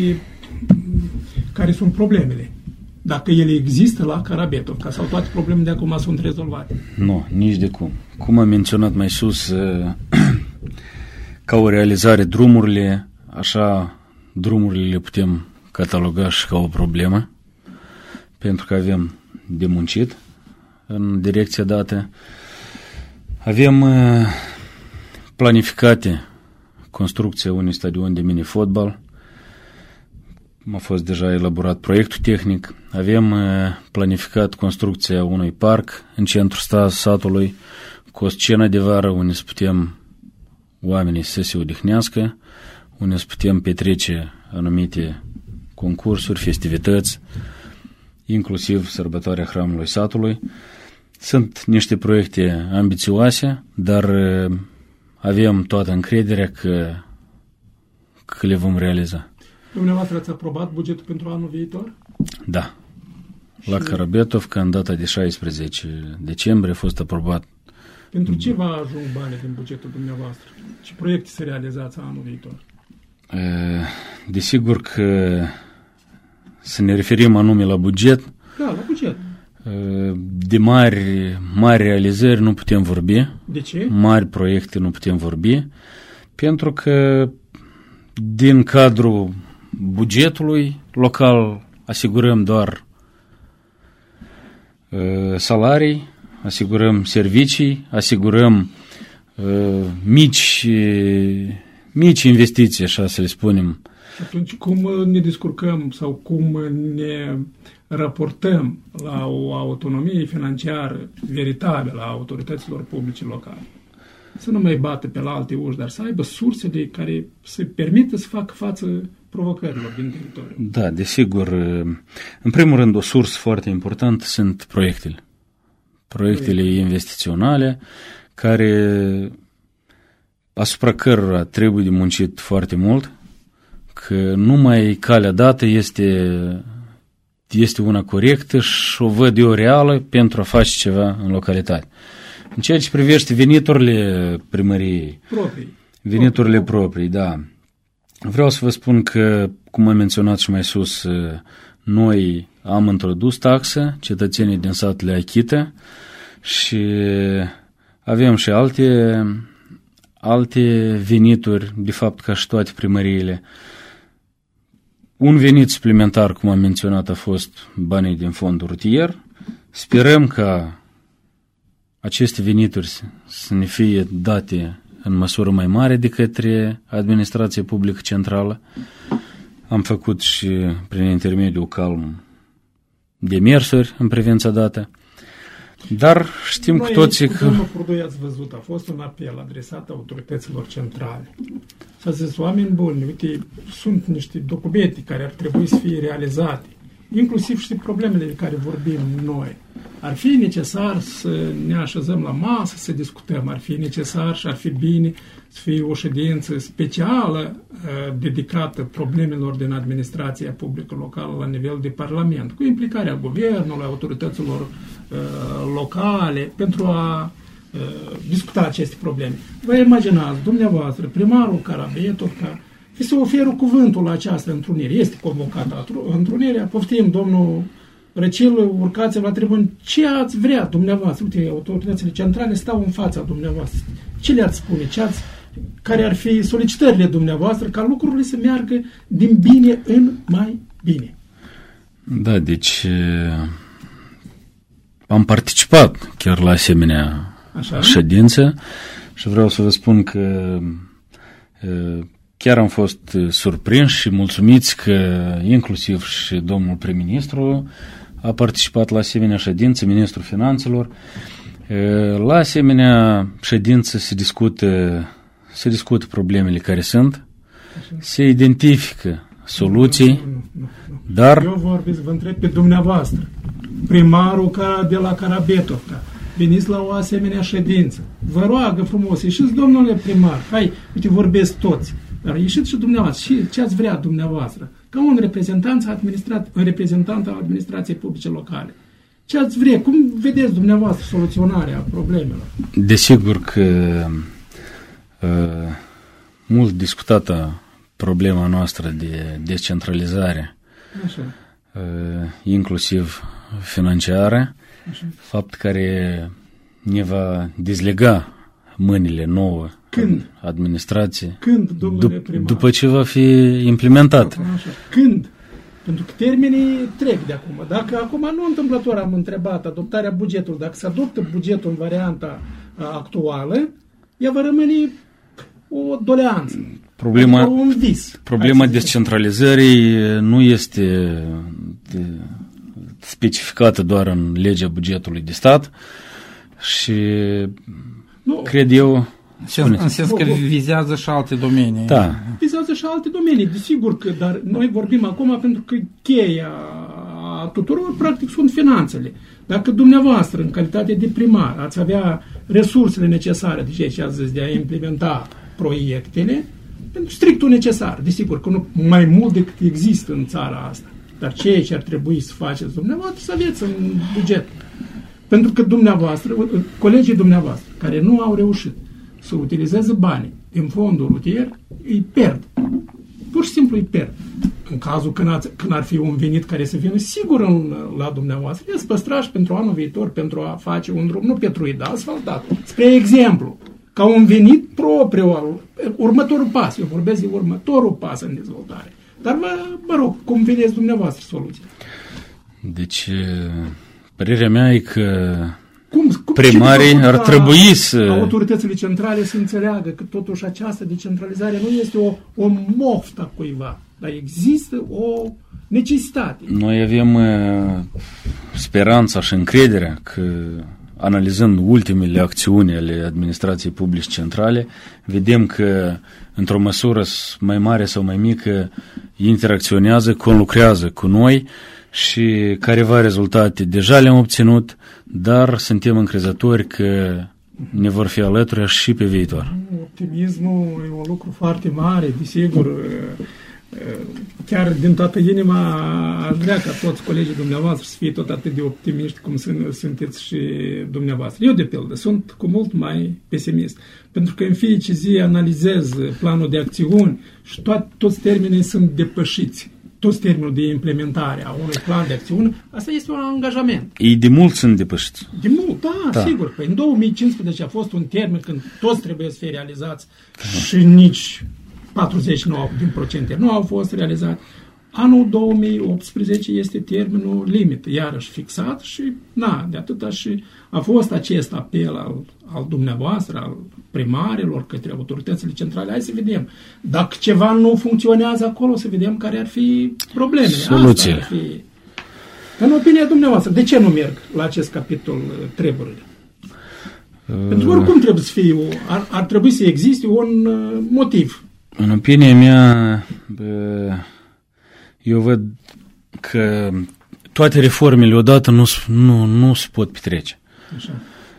Speaker 2: care sunt problemele? Dacă ele există la Karabetovka sau toate problemele de acum sunt rezolvate?
Speaker 4: Nu, nici de cum. Cum am menționat mai sus, ca o realizare drumurile, așa drumurile le putem cataloga și ca o problemă, pentru că avem de muncit în direcția dată. Avem planificate construcția unui stadion de mini-fotbal. A fost deja elaborat proiectul tehnic. Avem planificat construcția unui parc în centrul satului cu o scenă de vară unde să putem oamenii să se odihnească, unde să putem petrece anumite concursuri, festivități, inclusiv sărbătoarea Hramului Satului. Sunt niște proiecte ambițioase, dar avem toată încrederea că, că le vom realiza.
Speaker 2: Dumneavoastră ați aprobat bugetul pentru anul viitor?
Speaker 4: Da. La Karabetovka, în data de șaisprezece decembrie, a fost aprobat.
Speaker 2: Pentru ce va ajung banii din bugetul dumneavoastră? Ce proiecte se realizați anul viitor?
Speaker 4: Desigur că să ne referim anume la buget.
Speaker 2: Da, la buget.
Speaker 4: De mari, mari realizări nu putem vorbi.
Speaker 2: De ce?
Speaker 4: Mari proiecte nu putem vorbi, pentru că din cadrul bugetului local asigurăm doar uh, salarii, asigurăm servicii, asigurăm uh, mici, uh, mici investiții, așa să le spunem.
Speaker 2: Atunci cum ne descurcăm sau cum ne raportăm la o autonomie financiară veritabilă a autorităților publice locale? Să nu mai bată pe la alte uși, dar să aibă sursele care să permită să facă față provocărilor din teritoriu.
Speaker 4: Da, desigur. În primul rând, o sursă foarte importantă sunt proiectele. Proiectele Proiect. investiționale, care, asupra cărora trebuie de muncit foarte mult, că numai calea dată este, este una corectă și o văd eu reală pentru a face ceva în localitate. În ceea ce privește veniturile primăriei,
Speaker 2: proprii.
Speaker 4: veniturile proprii, proprii, da. Vreau să vă spun că, cum am menționat și mai sus, noi am introdus taxă, cetățenii din sat le achită și avem și alte, alte venituri, de fapt ca și toate primăriile. Un venit suplimentar, cum am menționat, a fost banii din fondul rutier. Sperăm ca aceste venituri să ne fie date în măsură mai mare de către administrația publică centrală. Am făcut și prin intermediul calm demersuri în privința dată. Dar știm cu toții că...
Speaker 2: Domnul Furdoi, ați văzut, a fost un apel adresat autorităților centrale. S-a zis, oameni buni, uite, sunt niște documente care ar trebui să fie realizate, inclusiv și problemele de care vorbim noi. Ar fi necesar să ne așezăm la masă, să discutăm, ar fi necesar și ar fi bine să fie o ședință specială uh, dedicată problemelor din administrația publică locală la nivel de parlament, cu implicarea guvernului, autorităților uh, locale, pentru a uh, discuta aceste probleme. Vă imaginați, dumneavoastră, primarul Karabetovka, se oferă cuvântul la această întrunire. Este convocată întrunirea, poftim, domnul Răcel, urcați la tribună, ce ați vrea dumneavoastră? Uite, autoritățile centrale stau în fața dumneavoastră. Ce le-ați spune? Ce ați care ar fi solicitările dumneavoastră ca lucrurile să meargă din bine în mai bine.
Speaker 4: Da, deci am participat chiar la asemenea Așa? ședințe și vreau să vă spun că chiar am fost surprinși și mulțumiți că inclusiv și domnul prim-ministru a participat la asemenea ședințe, ministrul finanțelor. La asemenea ședință se discută, se discută problemele care sunt, Așa. se identifică soluții, nu, nu, nu, nu. dar...
Speaker 2: Eu vorbesc, vă întreb pe dumneavoastră, primarul ca de la Carabetovca, veniți la o asemenea ședință, vă roagă frumos, ieșiți domnule primar, hai, uite, vorbesc toți, dar ieșiți și dumneavoastră, și ce ați vrea dumneavoastră, ca un reprezentant, administrat, un reprezentant al administrației publice locale. Ce ați vrea? Cum vedeți dumneavoastră soluționarea problemelor?
Speaker 4: Desigur că uh, mult discutată problema noastră de descentralizare, Așa. Uh, inclusiv financiară, Așa. fapt care ne va dezlega mâinile nouă
Speaker 2: Când?
Speaker 4: administrație
Speaker 2: Când, domnule primar?
Speaker 4: După ce va fi implementat.
Speaker 2: Așa. Când? Pentru că termenii trec de acum. Dacă acum nu întâmplător am întrebat adoptarea bugetului, dacă se adoptă bugetul în varianta actuală, ea va rămâne o doleanță.
Speaker 4: Problema,
Speaker 2: adică un vis.
Speaker 4: problema descentralizării nu este de, specificată doar în legea bugetului de stat și nu. cred eu...
Speaker 3: Spune. În sens că vizează și alte domenii.
Speaker 4: Da.
Speaker 2: Vizează și alte domenii, desigur că, dar noi vorbim acum pentru că cheia a tuturor, practic, sunt finanțele. Dacă dumneavoastră, în calitate de primar, ați avea resursele necesare, deci ce ați zis, de a implementa proiectele, pentru strictul necesar, desigur că nu mai mult decât există în țara asta, dar ceea ce ar trebui să faceți dumneavoastră, să aveți în buget. Pentru că dumneavoastră, colegii dumneavoastră, care nu au reușit să utilizeze banii din fondul rutier, îi pierd. Pur și simplu îi pierd. În cazul când, ați, când ar fi un venit care să vină sigur în, la dumneavoastră, e să păstrași pentru anul viitor, pentru a face un drum, nu petruit, dar asfaltat. Spre exemplu, ca un venit propriu, următorul pas, eu vorbesc de următorul pas în dezvoltare. Dar mă, mă rog, cum vedeți dumneavoastră soluția?
Speaker 4: Deci, părerea mea e că
Speaker 2: Cum, cum,
Speaker 4: primarii ar trebui să...
Speaker 2: autoritățile centrale să înțeleagă că totuși această decentralizare nu este o, o moftă a cuiva, dar există o necesitate.
Speaker 4: Noi avem uh, speranța și încrederea că, analizând ultimele acțiuni ale administrației publice centrale, vedem că, într-o măsură mai mare sau mai mică, interacționează, conlucrează cu noi și careva rezultate deja le-am obținut, dar suntem încrezători că ne vor fi alături și pe viitor.
Speaker 2: Optimismul e un lucru foarte mare, desigur. Chiar din toată inima aș vrea ca toți colegii dumneavoastră să fie tot atât de optimiști cum sunteți și dumneavoastră. Eu, de pildă, sunt cu mult mai pesimist, pentru că în fiecare zi analizez planul de acțiuni și toate, toți termenii sunt depășiți. Toți termenul de implementare a unui plan de acțiune, asta este un angajament.
Speaker 4: Ei de mult sunt depășiți.
Speaker 2: De mult, da, da. sigur. Păi în două mii cincisprezece a fost un termen când toți trebuie să fie realizați da. și nici patruzeci și nouă din procente nu au fost realizați. Anul două mii optsprezece este termenul limit, iarăși fixat și, na, de atâta și a fost acest apel al, al dumneavoastră, al primarilor către autoritățile centrale. Hai să vedem. Dacă ceva nu funcționează acolo, să vedem care ar fi problemele.
Speaker 4: Soluțiile.
Speaker 2: Fi... În opinia dumneavoastră, de ce nu merg la acest capitol treburile? Uh... Pentru că oricum trebuie să fie, ar, ar trebui să existe un uh, motiv.
Speaker 4: În opinia mea, bă, eu văd că toate reformele odată nu, nu, nu se pot petrece.
Speaker 2: Așa.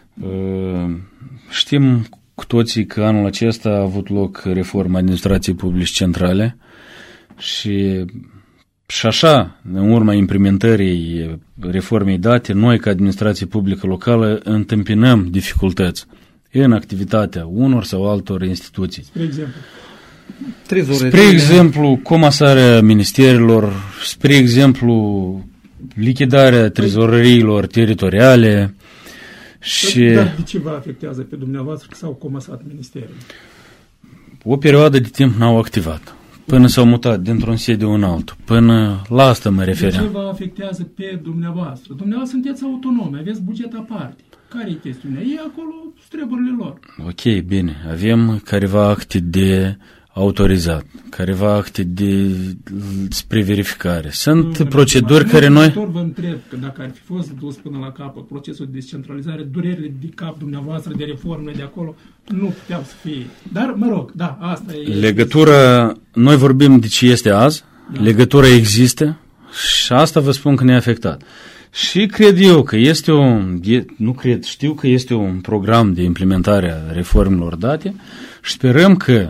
Speaker 4: Știm cu toții că anul acesta a avut loc reforma administrației publice centrale și, și așa, în urma implementării reformei date, noi ca administrație publică locală întâmpinăm dificultăți în activitatea unor sau altor instituții.
Speaker 2: Spre exemplu?
Speaker 4: Spre exemplu, comasarea ministerilor, spre exemplu, lichidarea trezorăriilor teritoriale și...
Speaker 2: Dar de ce vă afectează pe dumneavoastră că s-au comasat ministerele?
Speaker 4: o perioadă de timp n-au activat. Până s-au mutat dintr-un sediu în altul. Până la asta mă refeream.
Speaker 2: De ce vă afectează pe dumneavoastră? Dumneavoastră sunteți autonomi, aveți buget aparte. Care e chestiunea? E acolo treburile lor.
Speaker 4: Ok, bine. Avem careva acte de autorizat, careva acte de spre verificare. Sunt nu, proceduri nu, care noi...
Speaker 2: Vă întreb că dacă ar fi fost dus până la capăt procesul de descentralizare, durerile de cap dumneavoastră de reforme de acolo nu puteau să fie. Dar, mă rog, da, asta e...
Speaker 4: Legătura, noi vorbim de ce este azi, da. Legătura există și asta vă spun că ne-a afectat. Și cred eu că este un, nu cred, știu că este un program de implementare a reformelor date și sperăm că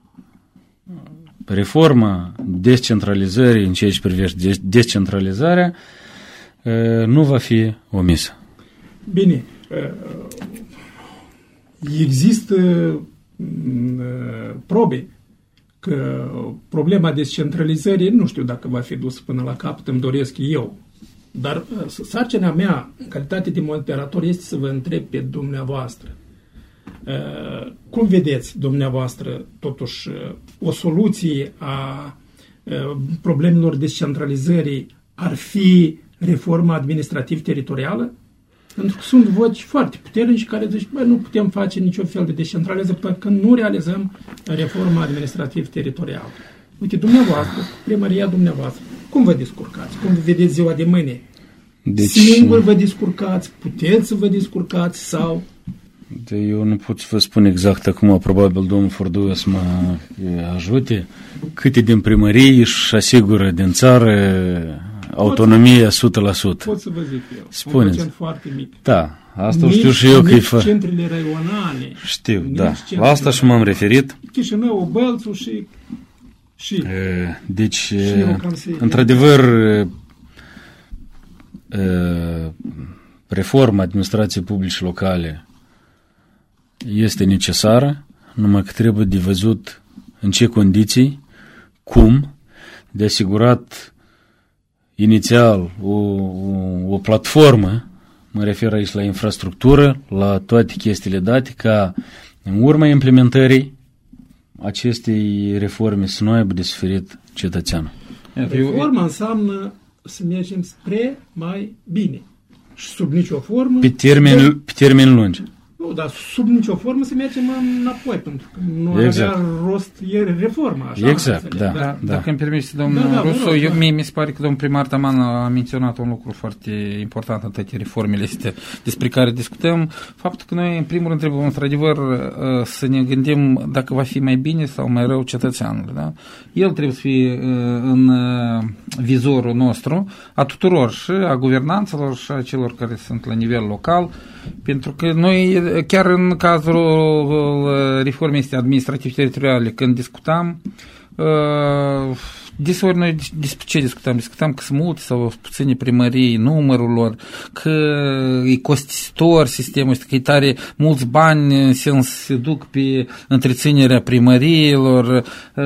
Speaker 4: reforma descentralizării în ceea ce privește descentralizarea nu va fi omisă.
Speaker 2: Bine, există probe că problema descentralizării, nu știu dacă va fi dusă până la capăt, îmi doresc eu, dar sarcina mea, în calitate de moderator, este să vă întreb pe dumneavoastră. Cum vedeți dumneavoastră, totuși, o soluție a problemelor descentralizării ar fi reforma administrativ-teritorială? Pentru că sunt voci foarte puternici care zic, bă, nu putem face niciun fel de descentralizare până când nu realizăm reforma administrativ-teritorială. Uite, dumneavoastră, primăria dumneavoastră, cum vă descurcați? Cum vedeți ziua de mâine? Deci, singur vă descurcați? Puteți să vă descurcați sau...
Speaker 4: De eu nu pot să vă spun exact acum, probabil domnul Furduiu să mă ajute, câte din primărie își asigură din țară autonomia o sută la sută.
Speaker 2: Pot să vă zic eu,
Speaker 4: spuneți.
Speaker 2: Un procent foarte mic.
Speaker 4: Da, asta nici, știu și eu că e fă...
Speaker 2: centrele raionale.
Speaker 4: Știu, da, la asta și m-am referit.
Speaker 2: Chișinău, Bălțul și... și
Speaker 4: deci,
Speaker 2: și
Speaker 4: într-adevăr, reforma administrației publice locale este necesară, numai că trebuie de văzut în ce condiții, cum, de asigurat inițial o, o, o platformă, mă refer aici la infrastructură, la toate chestiile date, ca în urma implementării acestei reforme să nu aibă de suferit cetățeanul.
Speaker 2: Reforma înseamnă să mergem spre mai bine și sub nicio formă...
Speaker 4: Pe termen, de... pe termen lungi.
Speaker 2: Nu, dar sub nicio formă să mergem înapoi, pentru că nu exact. Avea rost e reforma. Așa
Speaker 4: exact, da, da.
Speaker 3: Dacă îmi permiteți, domnul da, da, Rusu, rog, eu, da. mie mi se pare că domnul primar Taman a menționat un lucru foarte important în toate reformele astea despre care discutăm. Faptul că noi, în primul rând, trebuie, într-adevăr, să ne gândim dacă va fi mai bine sau mai rău cetățeanul. Da? El trebuie să fie în vizorul nostru, a tuturor, și a guvernanțelor, și a celor care sunt la nivel local, pentru că noi, chiar în cazul reformei este administrativ-teritoriale, când discutam, uh, deseori noi despre ce discutam? Discutam că sunt multe sau puține primării, numărul lor, că e costisitor sistemul ăsta, că e tare mulți bani în sens se duc pe întreținerea primăriilor,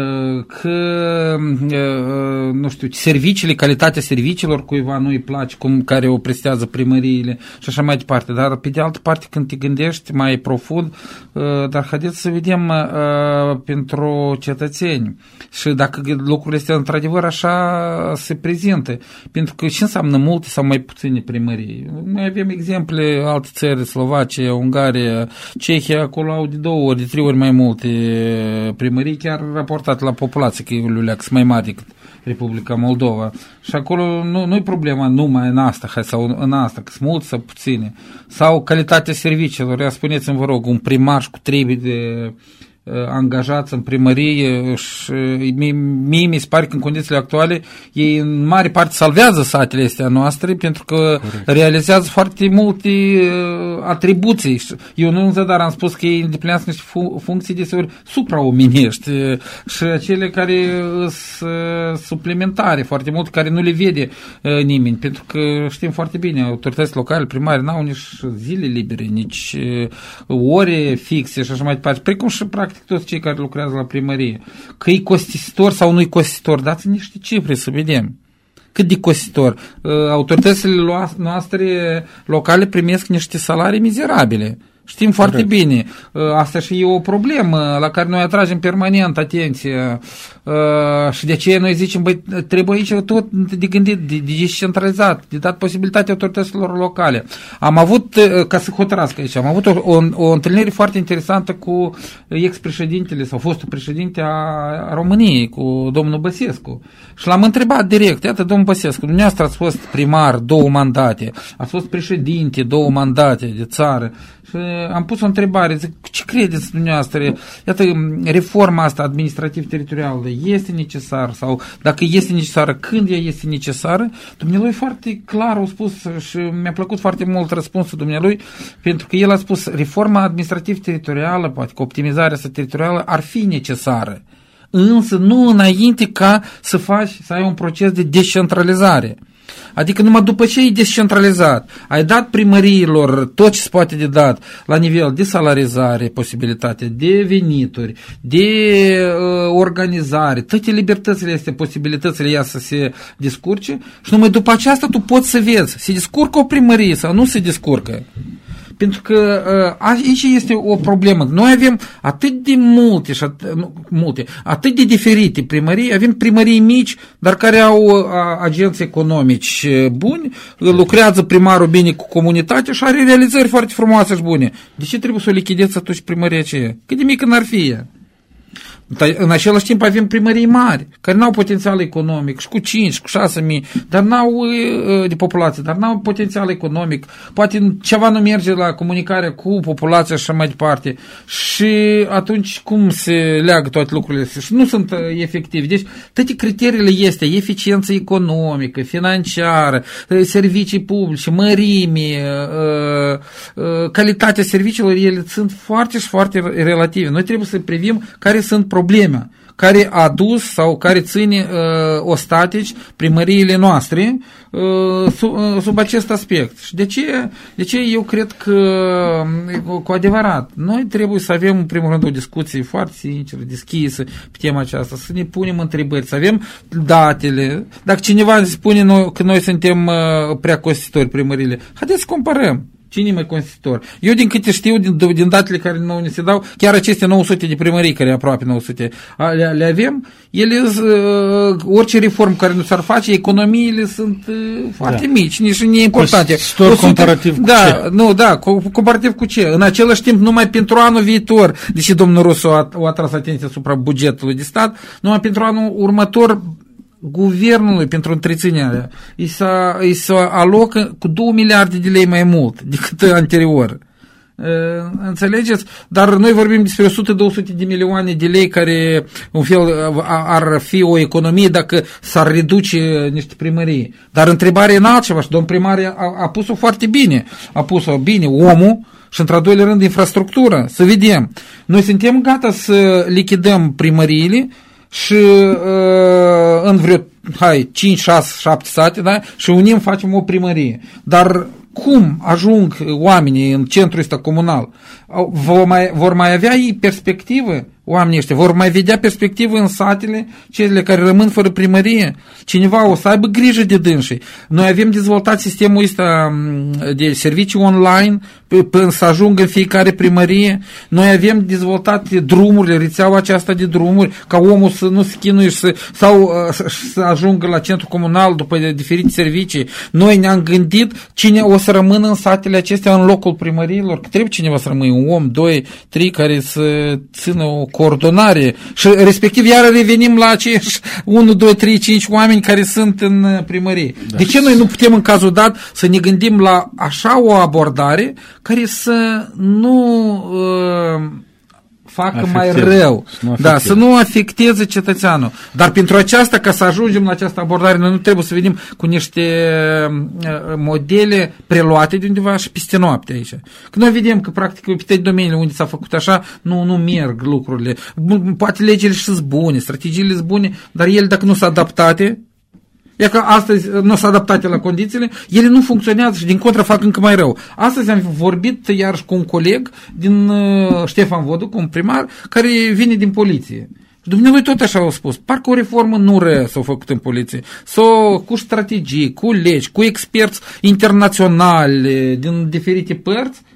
Speaker 3: că, nu știu, serviciile, calitatea serviciilor cuiva nu îi place, cum care o prestează primăriile și așa mai departe. Dar pe de altă parte, când te gândești mai profund, dar haideți să vedem pentru cetățeni și dacă lucrurile astea într-adevăr așa se prezintă, pentru că ce înseamnă multe sau mai puține primării? Noi avem exemple, alte țări, Slovacia, Ungaria, Cehia, acolo au de două ori, de trei ori mai multe primării, chiar raportate la populație, că e leac mai mare decât Republica Moldova. Și acolo nu, nu e problema numai în asta, hai, sau în asta, că sunt multe sau puține. Sau calitatea serviciilor. Ia spuneți-mi, vă rog, un primar cu trei de angajați în primărie și mie, mie mi se pare că în condițiile actuale ei în mare parte salvează satele astea noastre pentru că Corect. realizează foarte multe atribuții. Eu nu în zadar am spus că ei îndeplinesc niște funcții deseori supraomenești și acele care sunt suplimentare foarte mult, care nu le vede nimeni, pentru că știm foarte bine, autoritățile locale, primari n-au nici zile libere, nici ore fixe și așa mai departe, precum și practic toți cei care lucrează la primărie. Că e costisitor sau nu e costisitor, dați niște cifre să vedem. Cât de costisitor? Autoritățile noastre locale primesc niște salarii mizerabile. Știm foarte Corect. bine. Asta și e o problemă la care noi atragem permanent atenție. Și de aceea noi zicem, băi, trebuie aici tot de gândit, de, de descentralizat, de dat posibilitatea autorităților locale. Am avut, ca să hotărască aici, am avut o, o, o întâlnire foarte interesantă cu ex-președintele sau fostul președinte a României, cu domnul Băsescu. Și l-am întrebat direct, iată, domnul Băsescu, dumneavoastră ați fost primar două mandate, ați fost președinte două mandate de țară. Și am pus o întrebare, zic, ce credeți dumneavoastră? Iată, reforma asta administrativ-teritorială este necesară sau dacă este necesară, când ea este necesară? Dumnealui foarte clar a spus și mi-a plăcut foarte mult răspunsul dumnealui, pentru că el a spus, reforma administrativ-teritorială, poate că optimizarea asta teritorială ar fi necesară, însă nu înainte ca să faci, să ai un proces de descentralizare. Adică numai după ce e descentralizat, ai dat primăriilor tot ce se poate de dat la nivel de salarizare, posibilitate de venituri, de uh, organizare, toate libertățile astea, posibilitățile ea să se descurce și numai după aceasta tu poți să vezi, se descurcă o primărie sau nu se descurcă. Pentru că uh, aici este o problemă. Noi avem atât de multe, și at- nu, multe, atât de diferite primării, avem primării mici, dar care au uh, agenți economici buni, lucrează primarul bine cu comunitatea și are realizări foarte frumoase și bune. De ce trebuie să o lichideți atunci primăria aceea? Cât de mică n-ar fi ea? În același timp avem primării mari, care n-au potențial economic, și cu cinci, cu șase mii, dar n-au de populație, dar n-au potențial economic, poate ceva nu merge la comunicarea cu populația și așa mai departe. Și atunci cum se leagă toate lucrurile și nu sunt efective. Deci toate criteriile este eficiență economică, financiară, servicii publice, mărime, calitatea serviciilor, ele sunt foarte și foarte relative. Noi trebuie să privim care sunt probleme care a dus sau care ține uh, ostatici primăriile noastre uh, sub, uh, sub acest aspect. Și de ce, de ce eu cred că uh, cu adevărat noi trebuie să avem în primul rând o discuție foarte sinceră, deschisă pe tema aceasta, să ne punem întrebări, să avem datele. Dacă cineva spune noi, că noi suntem uh, prea costisitori primăriile, haideți să comparăm. Cine mai constituitor? Eu din câte știu, din, din datele care nouă ne se dau, chiar aceste nouă sute de primării, care aproape nouă sute, le, le avem, ele, uh, orice reformă care nu s-ar face, economiile sunt uh, foarte da. mici, nici neimportante.
Speaker 4: Stor comparativ cu
Speaker 3: da,
Speaker 4: ce?
Speaker 3: Nu, da, comparativ cu ce? În același timp, numai pentru anul viitor, deși domnul Rusu a, a atras atenția asupra bugetului de stat, numai pentru anul următor, guvernului pentru întreținerea îi se, îi se alocă cu două miliarde de lei mai mult decât anterior. Înțelegeți? Dar noi vorbim despre o sută două sute de milioane de lei care în fel ar fi o economie dacă s-ar reduce niște primării. Dar întrebarea e în altceva și domnul primar a, a pus-o foarte bine. A pus-o bine omul și într-al doilea rând infrastructură. Să vedem. Noi suntem gata să lichidăm primăriile și uh, în vreo hai, cinci, șase, șapte sate, da? Și unim, facem o primărie. Dar cum ajung oamenii în centrul ăsta comunal? Vor mai, vor mai avea ei perspectivă? Oamenii ăștia vor mai vedea perspectivă în satele, cele care rămân fără primărie? Cineva o să aibă grijă de dânsii. Noi avem dezvoltat sistemul ăsta de servicii online până să ajungă în fiecare primărie. Noi avem dezvoltat drumurile, rețeaua aceasta de drumuri, ca omul să nu se chinuie să, sau să ajungă la centru comunal după diferite servicii. Noi ne-am gândit cine o să rămână în satele acestea în locul primăriilor, că trebuie cineva să rămâne, un om, doi, trei, care să țină o coordonare și respectiv iar revenim la acești unu, doi, trei, cinci oameni care sunt în primărie. Da. De ce noi nu putem în cazul dat să ne gândim la așa o abordare care să nu uh, facă afecteze. mai rău, să da, să nu afecteze cetățeanul. Dar pentru aceasta, ca să ajungem la această abordare, noi nu trebuie să venim cu niște modele preluate de undeva și peste noapte aici. Că noi vedem că, practic, pe toate domeniile unde s-a făcut așa, nu, nu merg lucrurile. Poate legile și sunt bune, strategiile sunt bune, dar ele, dacă nu sunt adaptate, e că astăzi nu s-a adaptat la condițiile, ele nu funcționează și din contră fac încă mai rău. Astăzi am vorbit iarăși cu un coleg din uh, Ștefan Vodu, cu un primar, care vine din poliție. Și dumnealui tot așa au spus, parcă o reformă nu rea s-a făcut în poliție, sau cu strategii, cu legi, cu experți internaționali din diferite părți,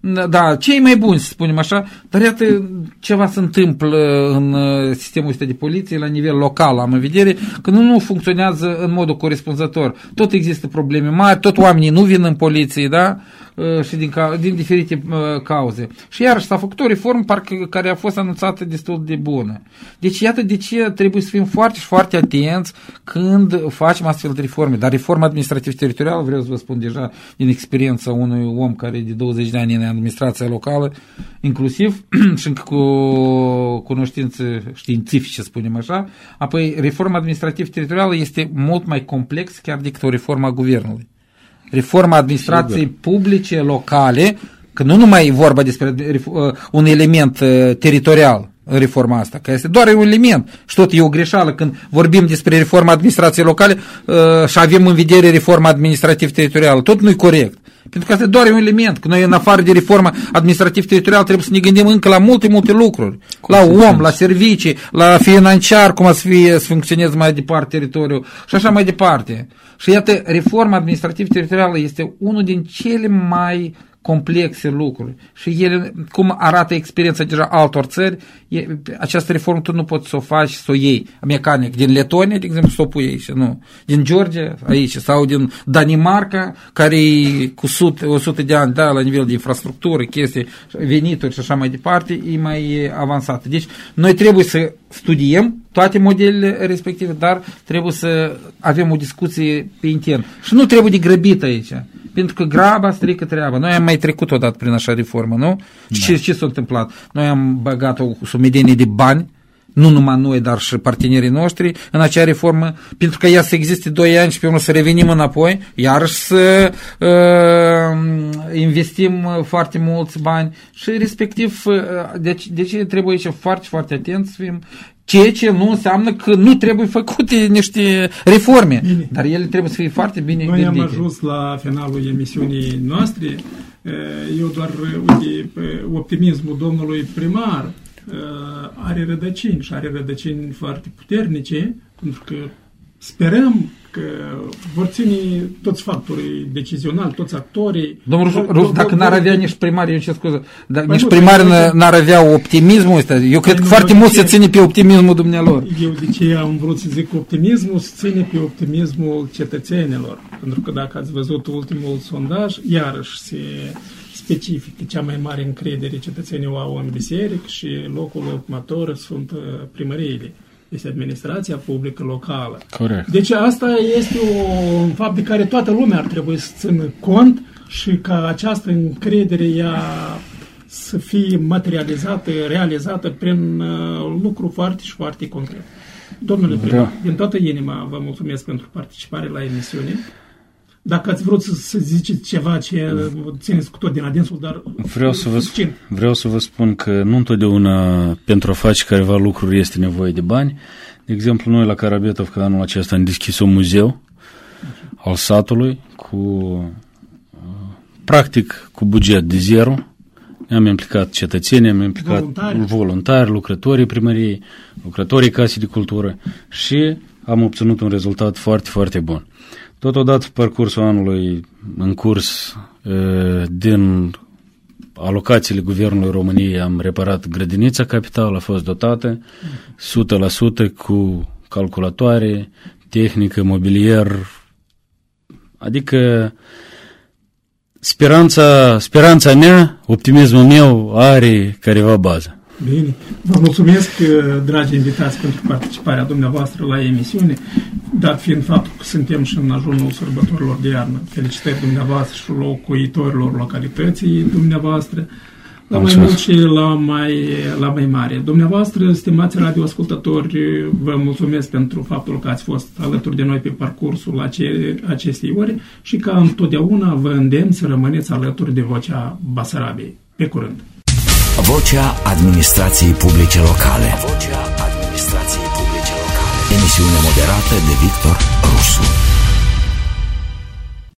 Speaker 3: da, cei mai buni, să spunem așa, dar iată ceva se întâmplă în sistemul ăsta de poliție la nivel local, am în vedere că nu, nu funcționează în modul corespunzător. Tot există probleme mari, tot oamenii nu vin în poliție, da? Și din, din diferite uh, cauze. Și iarăși s-a făcut o reformă parcă, care a fost anunțată destul de bună. Deci iată de ce trebuie să fim foarte și foarte atenți când facem astfel de reforme. Dar reforma administrativ-teritorială, vreau să vă spun deja din experiența unui om care de douăzeci de ani în administrația locală, inclusiv și cu cunoștințe științifice, spunem așa, apoi reforma administrativ-teritorială este mult mai complex chiar decât o reformă a guvernului. Reforma administrației Sigur. publice locale, că nu numai e vorba despre uh, un element uh, teritorial în reforma asta, că este doar un element și tot e o greșeală când vorbim despre reforma administrației locale uh, și avem în vedere reforma administrativ-teritorială. Tot nu e corect. Pentru că asta doar e un element, că noi în afară de reforma administrativ-teritorială trebuie să ne gândim încă la multe, multe lucruri. Cum la om, la servicii, la financiar, cum să fie, să funcționeze mai departe teritoriul și așa mai departe. Și iată, reforma administrativ-teritorială este unul din cele mai complexe lucruri. Și ele, cum arată experiența deja altor țări, e, această reformă tu nu poți să o faci, să o iei mecanic din Letonia, de exemplu, să o pui aici, nu. Din Georgia, aici, sau din Danemarca, care e cu o sută de ani, da, la nivel de infrastructură, chestii, venituri și așa mai departe, e mai avansată. Deci, noi trebuie să studiem toate modelele respective, dar trebuie să avem o discuție pe intern. Și nu trebuie de grăbit aici. Pentru că graba strică treaba. Noi am mai trecut odată prin așa reformă, nu? Da. Și ce s-a întâmplat? Noi am băgat o sumedenie de bani, nu numai noi, dar și partenerii noștri, în acea reformă, pentru că ea să existe doi ani și pe urmă să revenim înapoi, iarăși să uh, investim foarte mulți bani și respectiv, uh, deci, deci trebuie aici foarte, foarte atenți să fim. Ceea ce nu înseamnă că nu trebuie făcute niște reforme, bine. Dar ele trebuie să fie foarte bine
Speaker 2: Noi
Speaker 3: gândite.
Speaker 2: Am ajuns la finalul emisiunii noastre. Eu doar, uite, optimismul domnului primar are rădăcini și are rădăcini foarte puternice, pentru că sperăm că vor ține toți factorii decizionali, toți actorii.
Speaker 3: Domnul Rus, dacă n-ar avea nici primari, eu ce scuză, dacă nici primari n-ar avea optimismul ăsta, eu cred că foarte mult se ține pe optimismul dumnealor.
Speaker 2: Eu de ce am vrut să zic optimismul, se ține pe optimismul cetățenilor. Pentru că dacă ați văzut ultimul sondaj, iarăși se specifică cea mai mare încredere cetățenii o au în biserică și locul următor sunt primăriile. Este administrația publică locală.
Speaker 4: Corect.
Speaker 2: Deci asta este un fapt de care toată lumea ar trebui să țină cont și ca această încredere ea să fie materializată, realizată prin uh, lucru foarte și foarte concret. Domnule primar, din toată inima vă mulțumesc pentru participare la emisiune. Dacă ați vrut să, să ziceți ceva ce țineți cu tot din adinsul, dar
Speaker 4: vreau să, vă, vreau să vă spun că nu întotdeauna pentru a face careva lucruri este nevoie de bani. De exemplu, noi la Karabetov, că anul acesta am deschis un muzeu al satului cu, practic, cu buget de zero. Am implicat cetățenii, am implicat voluntari, voluntari lucrătorii primăriei, lucrătorii casei de cultură și am obținut un rezultat foarte, foarte bun. Totodată, pe parcursul anului în curs, din alocațiile Guvernului României, am reparat grădinița capitală, a fost dotată o sută la sută cu calculatoare, tehnică, mobilier, adică speranța, speranța mea, optimismul meu are careva bază.
Speaker 2: Bine. Vă mulțumesc, dragi invitați, pentru participarea dumneavoastră la emisiune, dat fiind faptul că suntem și în ajunul sărbătorilor de iarnă. Felicitări dumneavoastră și locuitorilor localității dumneavoastră, la mai mult și la mai, la mai mare. Dumneavoastră, stimați radioascultători, vă mulțumesc pentru faptul că ați fost alături de noi pe parcursul ace- acestei ore și că întotdeauna vă îndemn să rămâneți alături de Vocea Basarabiei. Pe curând!
Speaker 1: Vocea administrației publice locale. Vocea administrației publice locale. Emisiune moderată de Victor Rusu.